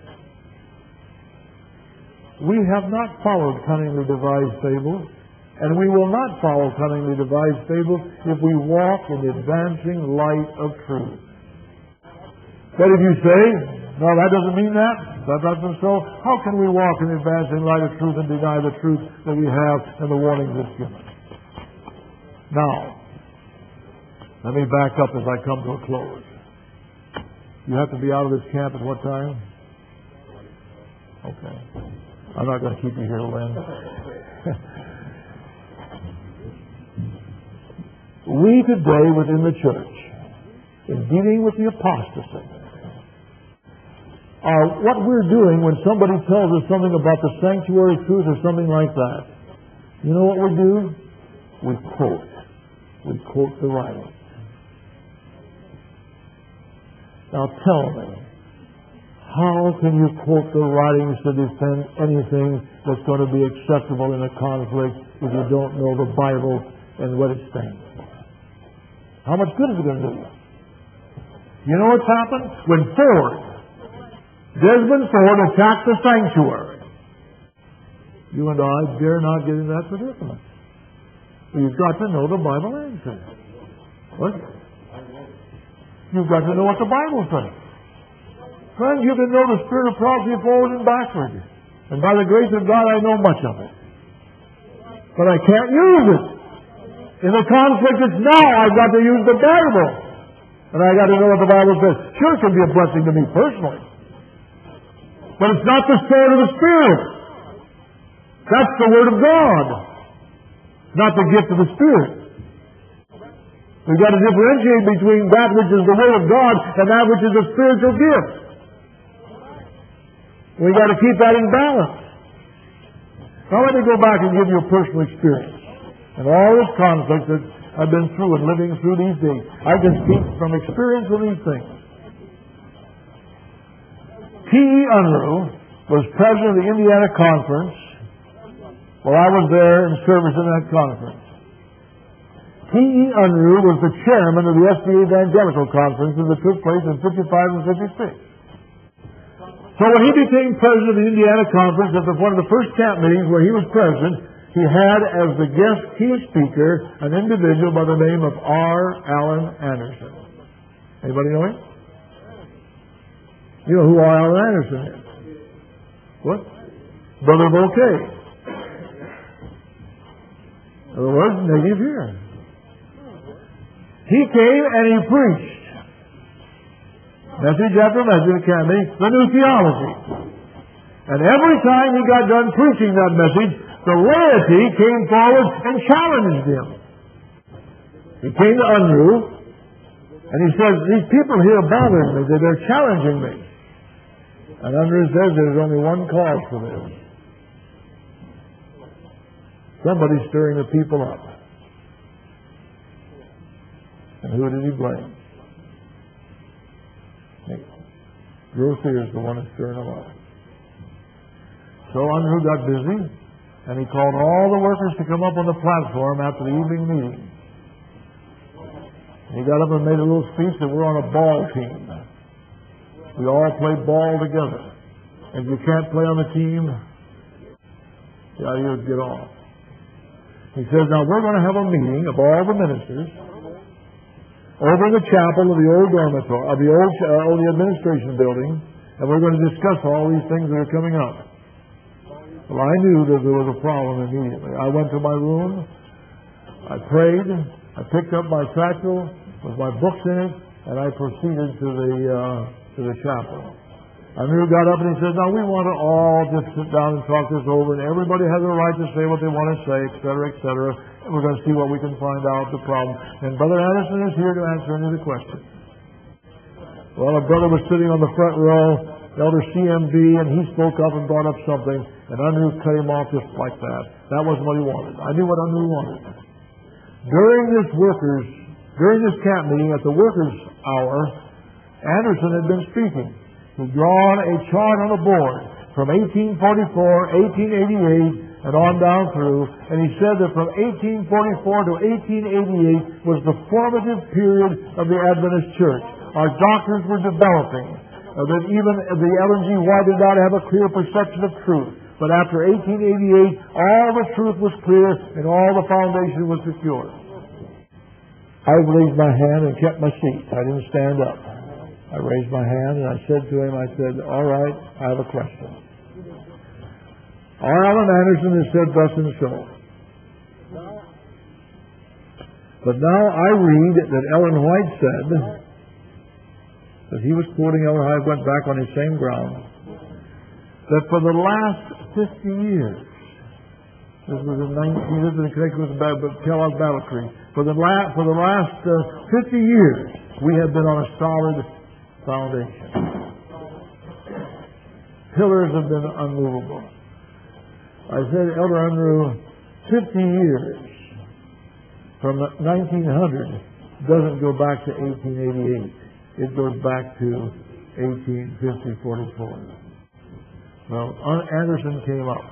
We have not followed cunningly devised fables, and we will not follow cunningly devised fables if we walk in the advancing light of truth. But if you say, no, that doesn't mean that, that doesn't so, how can we walk in the advancing light of truth and deny the truth that we have and the warnings it's given? Now, let me back up as I come to a close. You have to be out of this camp at what time? Okay. I'm not going to keep you here, Lynn. We today within the church, in dealing with the apostasy, are what we're doing when somebody tells us something about the sanctuary truth or something like that. You know what we do? We quote. We quote the writings. Now tell me, how can you quote the writings to defend anything that's going to be acceptable in a conflict if you don't know the Bible and what it stands for? How much good is it going to do you? You know what's happened? When Ford, Desmond Ford attacked the sanctuary, You and I dare not get in that predicament. You've got to know the Bible answer. What? You've got to know what the Bible says. Friends, you can know the spirit of prophecy forward and backward. And by the grace of God, I know much of it. But I can't use it. In the conflict it's now, I've got to use the Bible. And I've got to know what the Bible says. Sure, it can be a blessing to me personally. But it's not the sword of the Spirit. That's the Word of God. Not the gift of the Spirit. We've got to differentiate between that which is the Word of God and that which is a spiritual gift. We've got to keep that in balance. Now let me go back and give you a personal experience. And all this conflict that I've been through and living through these days, I can speak from experience of these things. T E Unruh was president of the Indiana Conference while I was there in service in that conference. T E Unruh was the chairman of the S B A Evangelical Conferences that took place in fifty-five and fifty-six. So when he became president of the Indiana Conference, at the, one of the first camp meetings where he was president, he had as the guest key speaker an individual by the name of R. Allen Anderson. Anybody know him? You know who R. Allen Anderson is? What? Brother Bouquet. In other words, negative here. He came and he preached. Message after message at camp meeting, the new theology. And every time he got done preaching that message, the laity came forward and challenged him. He came to Unruh, and he says, these people here are bothering me. They're challenging me. And Unruh says there's only one cause for this. Somebody's stirring the people up. And who did he blame? Grocery is the one that's stirring them up. So Unruh got busy, and he called all the workers to come up on the platform after the evening meeting. He got up and made a little speech that we're on a ball team. We all play ball together. And if you can't play on the team, yeah, you get off. He says, now we're going to have a meeting of all the ministers over in the chapel of the old dormitory, of the old, uh, the administration building, and we're going to discuss all these things that are coming up. Well, I knew that there was a problem immediately. I went to my room, I prayed, I picked up my satchel with my books in it, and I proceeded to the uh, to the chapel. Unruh got up and he said, now we want to all just sit down and talk this over, and everybody has a right to say what they want to say, et cetera, et cetera. And we're going to see what we can find out the problem. And Brother Anderson is here to answer any of the questions. Well, a brother was sitting on the front row, Elder C M B, and he spoke up and brought up something, and Unruh cut him off just like that. That wasn't what he wanted. I knew what Unruh wanted. During this workers, during this camp meeting at the workers' hour, Anderson had been speaking. He'd drawn a chart on the board from eighteen forty-four, eighteen eighty-eight, and on down through, and he said that from eighteen forty-four to eighteen eighty-eight was the formative period of the Adventist Church. Our doctrines were developing. Uh, that even the Ellen G. White did not have a clear perception of truth. But after eighteen eighty-eight, all the truth was clear and all the foundation was secure. I raised my hand and kept my seat. I didn't stand up. I raised my hand and I said to him, I said, all right, I have a question. R. Allen Anderson has said thus and so. But now I read that Ellen White said, that he was quoting Ellen White, went back on his same ground, that for the last fifty years, this was in nineteen, this was in connection with the Kellogg Battle Creek, for the, la- for the last uh, fifty years, we have been on a solid foundation. Pillars have been unmovable. I said, Elder Unruh, fifty years from nineteen hundred doesn't go back to eighteen eighty-eight. It goes back to eighteen fifty, forty-four. Well, Anderson came up.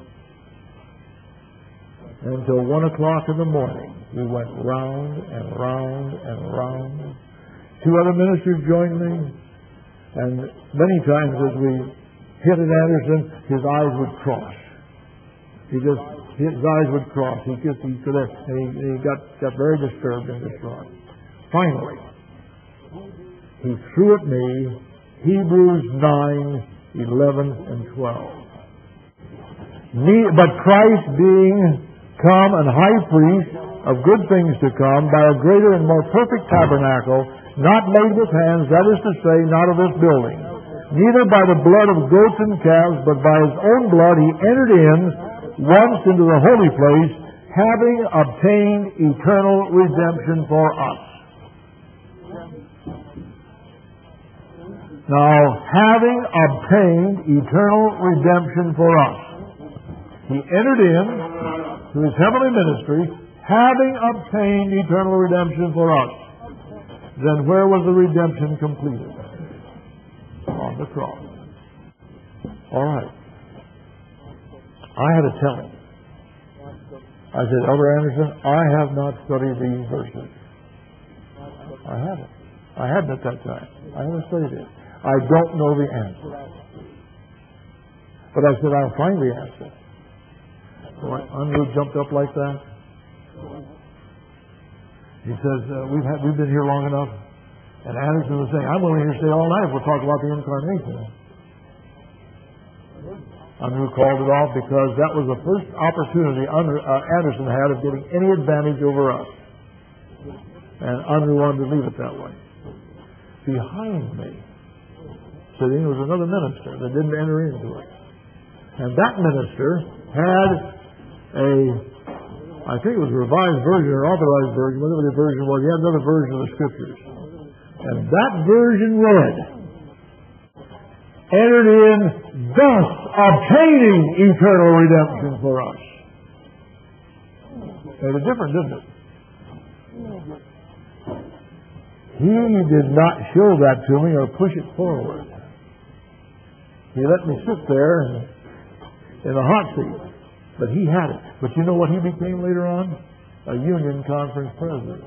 And until one o'clock in the morning, we went round and round and round. Two other ministers joined me, and many times as we hit at Anderson, his eyes would cross. He just, his eyes would cross. He just, he could have, and he, he got, got very disturbed and distraught. Finally, he threw at me Hebrews nine, eleven, and twelve. Me, but Christ being come and high priest of good things to come by a greater and more perfect tabernacle, not made with hands, that is to say, not of this building, neither by the blood of goats and calves, but by his own blood he entered in once into the holy place, having obtained eternal redemption for us. Now, having obtained eternal redemption for us, he entered in to his heavenly ministry, having obtained eternal redemption for us. Then where was the redemption completed? On the cross. All right. I had to tell him. I said, Elder Anderson, I have not studied these verses. I haven't. I hadn't at that time. I haven't studied it. I don't know the answer. But I said, I'll find the answer. So Andrew jumped up like that. He says, uh, we've, had, we've been here long enough. And Anderson was saying, I'm willing to stay all night if we'll talk about the incarnation. Andrew called it off because that was the first opportunity Andrew, uh, Anderson had of getting any advantage over us. And Andrew wanted to leave it that way. Behind me, sitting, was another minister that didn't enter into it. And that minister had a, I think it was a revised version or authorized version, whatever the version was. He had another version of the Scriptures. And that version read, entered in, thus obtaining eternal redemption for us. Made a difference, didn't it? He did not show that to me or push it forward. He let me sit there in, in the hot seat. But he had it. But you know what he became later on? A Union Conference president.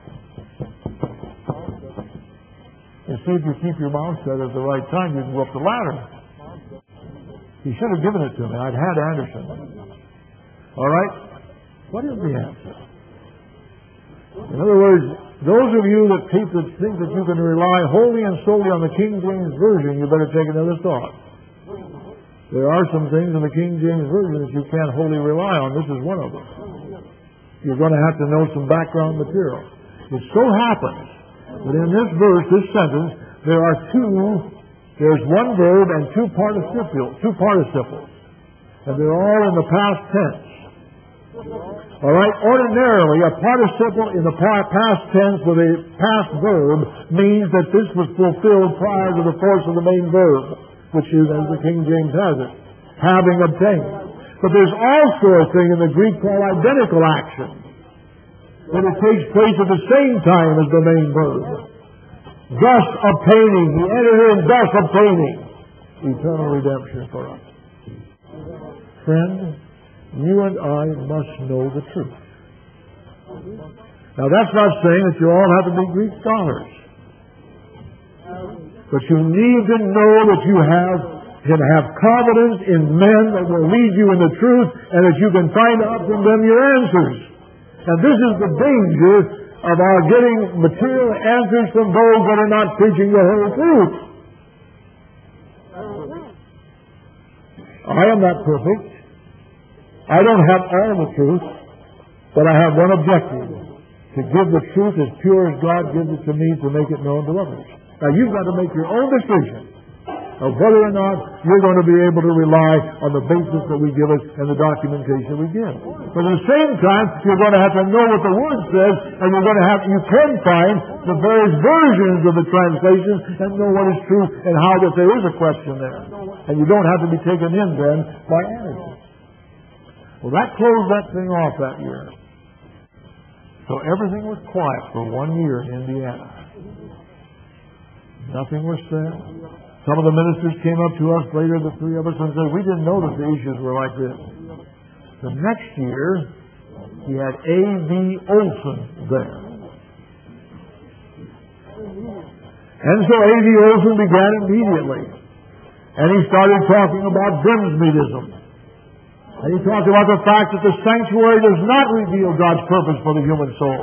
And see, if you keep your mouth shut at the right time, you can go up the ladder. He should have given it to me. I'd had Anderson. All right? What is the answer? In other words, those of you that think that, think that you can rely wholly and solely on the King James Version, you better take another thought. There are some things in the King James Version that you can't wholly rely on. This is one of them. You're going to have to know some background material. It so happens that in this verse, this sentence, there are two, there's one verb and two participles, two participles. And they're all in the past tense. All right? Ordinarily, a participle in the past tense with a past verb means that this was fulfilled prior to the force of the main verb, which is, as the King James has it, having obtained. But there's also a thing in the Greek called identical action, that it takes place at the same time as the main verb. Thus obtaining, he entered in, thus obtaining eternal redemption for us. Friend, you and I must know the truth. Now that's not saying that you all have to be Greek scholars. But you need to know that you have can have confidence in men that will lead you in the truth and that you can find out from them your answers. And this is the danger of our getting material answers from those that are not preaching the whole truth. I am not perfect. I don't have all the truth, but I have one objective: to give the truth as pure as God gives it to me, to make it known to others. Now you've got to make your own decision of whether or not you're going to be able to rely on the basis that we give us and the documentation we give. But at the same time, you're going to have to know what the Word says, and you're going to have you can find the various versions of the translations and know what is true and how that there is a question there. And you don't have to be taken in then by Anderson. Well, that closed that thing off that year. So everything was quiet for one year in Indiana. Nothing was said. Some of the ministers came up to us later, the three of us, and said, we didn't know that the issues were like this. The next year, he had A V Olson there. And so A V Olson began immediately. And he started talking about Grimsmedism. And he talked about the fact that the sanctuary does not reveal God's purpose for the human soul.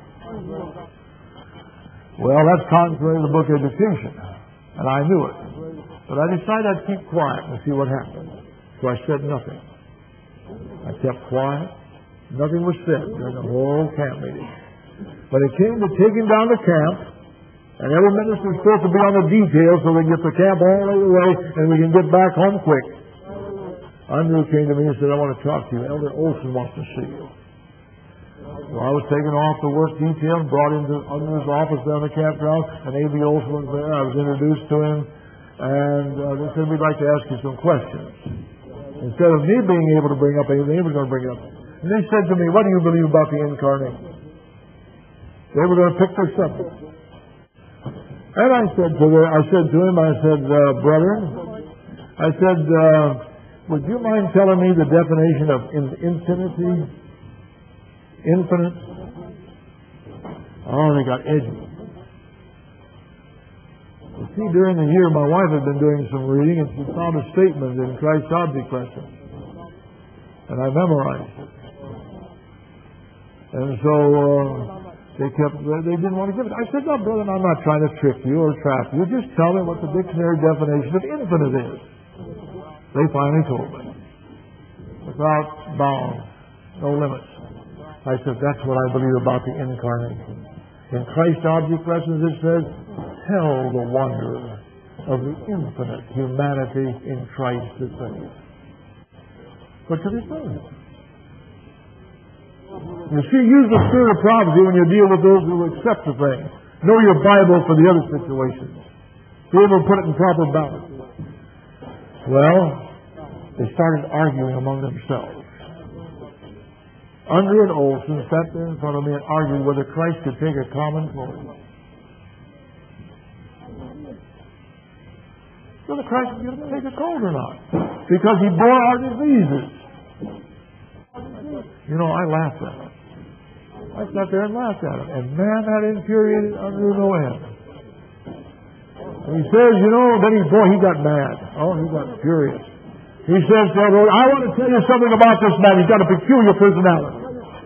Well, that's contrary to the book Education, and I knew it. But I decided I'd keep quiet and see what happened. So I said nothing. I kept quiet. Nothing was said during the whole camp meeting. But it came to taking down the camp, and every minister is supposed to be on the details so we can get the camp all the way and we can get back home quick. Andrew came to me and said, I want to talk to you. Elder Olson wants to see you. So I was taken off the work detail and brought into Andrew's office down the campground, and A B Olson was there. I was introduced to him, and uh, they said, we'd like to ask you some questions. Instead of me being able to bring up anything, they were going to bring it up. And they said to me, what do you believe about the incarnation? They were going to pick their subject. And I said to the, I said to him, I said, uh, brother, I said, uh, would you mind telling me the definition of in- infinity? Infinite? Oh, they got edgy. You see, during the year, my wife had been doing some reading, and she found a statement in Christ's Object Lesson. And I memorized it. And so uh, they kept, they didn't want to give it. I said, no, brother, I'm not trying to trick you or trap you. Just tell me what the dictionary definition of infinite is. They finally told me. Without bounds, no limits. I said, that's what I believe about the incarnation. In Christ's Object Lessons it says, tell the wonder of the infinite humanity in Christ the Savior. What could he say? You see, use the spirit of prophecy when you deal with those who accept the thing. Know your Bible for the other situations. Be able to put it in proper balance. Well, they started arguing among themselves. Andrew and Olson sat there in front of me and argued whether Christ could take a common cold. Whether Christ could take a cold or not. Because he bore our diseases. You know, I laughed at him. I sat there and laughed at him. And man, that infuriated Andrew no end. And he says, you know, then he, boy, he got mad. Oh, he got furious. He says to everyone, I want to tell you something about this man. He's got a peculiar personality.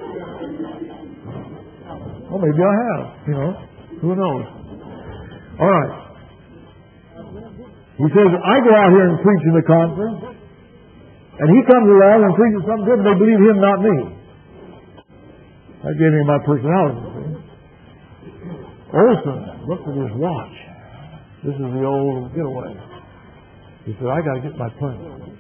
Well, maybe I have, you know. Who knows? All right. He says, I go out here and preach in the conference, and he comes along and preaches something good, and they believe him, not me. I gave him my personality. See? Olson looked at his watch. This is the old getaway. He said, I got to get my permit.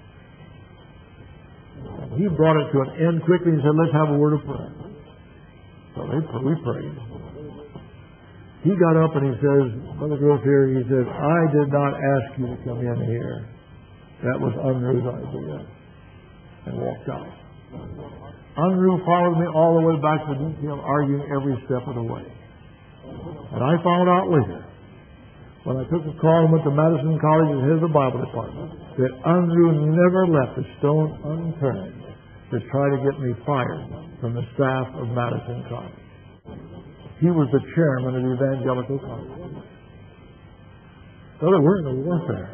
He brought it to an end quickly and said, let's have a word of prayer. So they, we prayed. He got up and he says, Brother Grove here, he says, I did not ask you to come in here. That was Andrew's idea. And walked out. Andrew followed me all the way back to the detail, arguing every step of the way. And I found out later, when I took a call and went to Madison College as head of the Bible department, that Andrew never left a stone unturned to try to get me fired from the staff of Madison College. He was the chairman of the Evangelical Conference. Brother, we're in a warfare.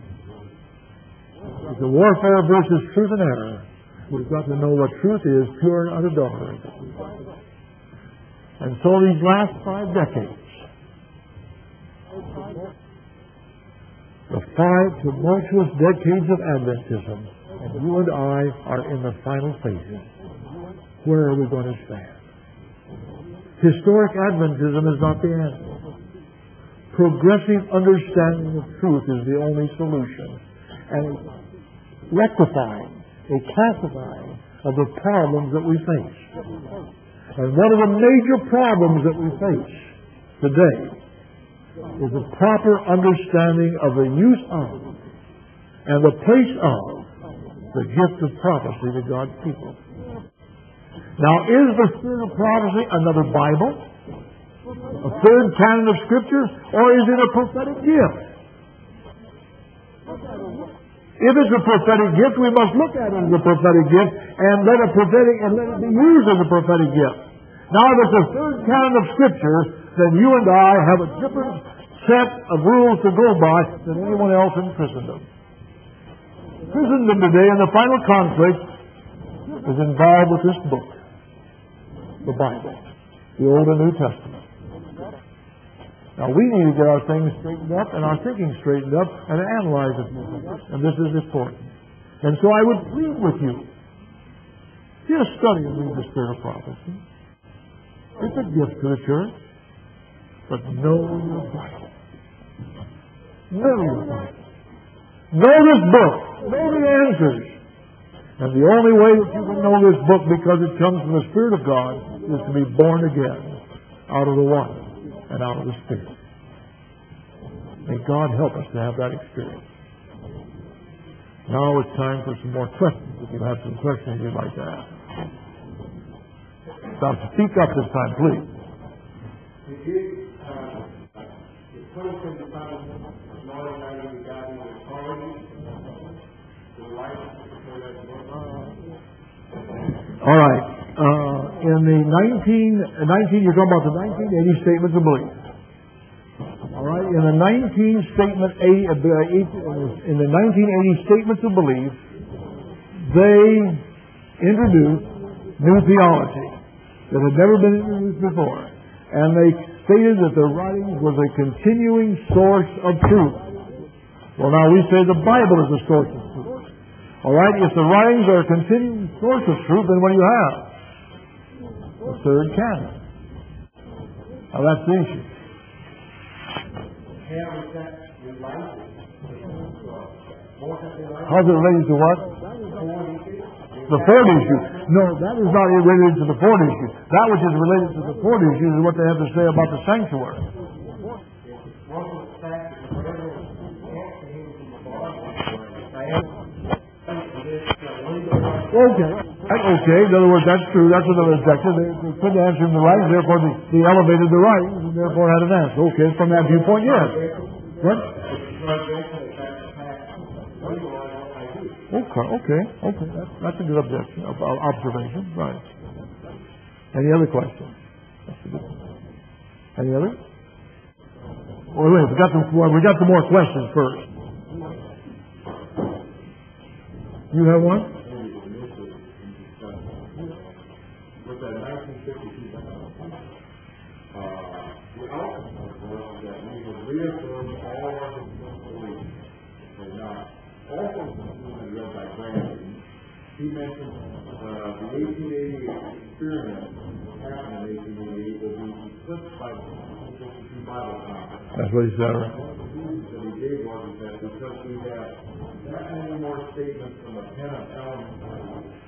It's a warfare versus truth and error. We've got to know what truth is, pure and unadulterated. And so these last five decades, the five tumultuous decades of Adventism, and you and I are in the final phases. Where are we going to stand? Historic Adventism is not the answer. Progressive understanding of truth is the only solution. And rectifying, a classifying of the problems that we face. And one of the major problems that we face today is a proper understanding of the use of and the place of the gift of prophecy to God's people. Now, is the spirit of prophecy another Bible, a third canon of Scripture, or is it a prophetic gift? If it's a prophetic gift, we must look at it as a prophetic gift and let it prophetic and let it be used as a prophetic gift. Now, if it's a third canon of Scripture, then you and I have a different set of rules to go by than anyone else in Christendom. Christendom today, in the final conflict, is involved with this book, the Bible, the Old and New Testament. Now, we need to get our things straightened up and our thinking straightened up and analyze it. And this is important. And so I would plead with you, just study and read the Spirit of Prophecy. It's a gift to the church. But know your Bible. Know your Bible. Know this book. Know the answers. And the only way that you can know this book, because it comes from the Spirit of God, is to be born again out of the water and out of the Spirit. May God help us to have that experience. Now it's time for some more questions. If you have some questions you'd like to ask. Now speak up this time, please. All right. Uh, in the nineteen, nineteen, you're talking about the nineteen eighty Statements of Belief. All right. In the nineteen statement eight, in the nineteen eighty Statements of Belief, they introduced new theology that had never been introduced before, and they stated that the writings was a continuing source of truth. Well, now we say the Bible is the source of truth. All right. If the writings are a continuing source of truth, then what do you have? The third canon. Now that's the issue. How's it related to what? The fourth issue. No, that is not related to the fourth issue. That which is related to the fourth issue is what they have to say about the sanctuary. Okay. Okay, in other words, that's true. That's another objection. They, they couldn't answer him the writings, therefore they, they elevated the writings and therefore had an answer. Okay, from that viewpoint, yes. What? Okay, okay, okay. That's, that's a good objection, observation. Right. Any other questions? That's a good one. Any other? Well, wait, we got some. Well, we got some more questions first. You have one? He mentioned uh, the eighteen eighty-eight experiment happened in eighteen eighty-eight will be eclipsed by the nineteen fifty-two Bible Conference. That's what he said, right? The reason that he gave was that because we have that many more statements from the pen of Ellen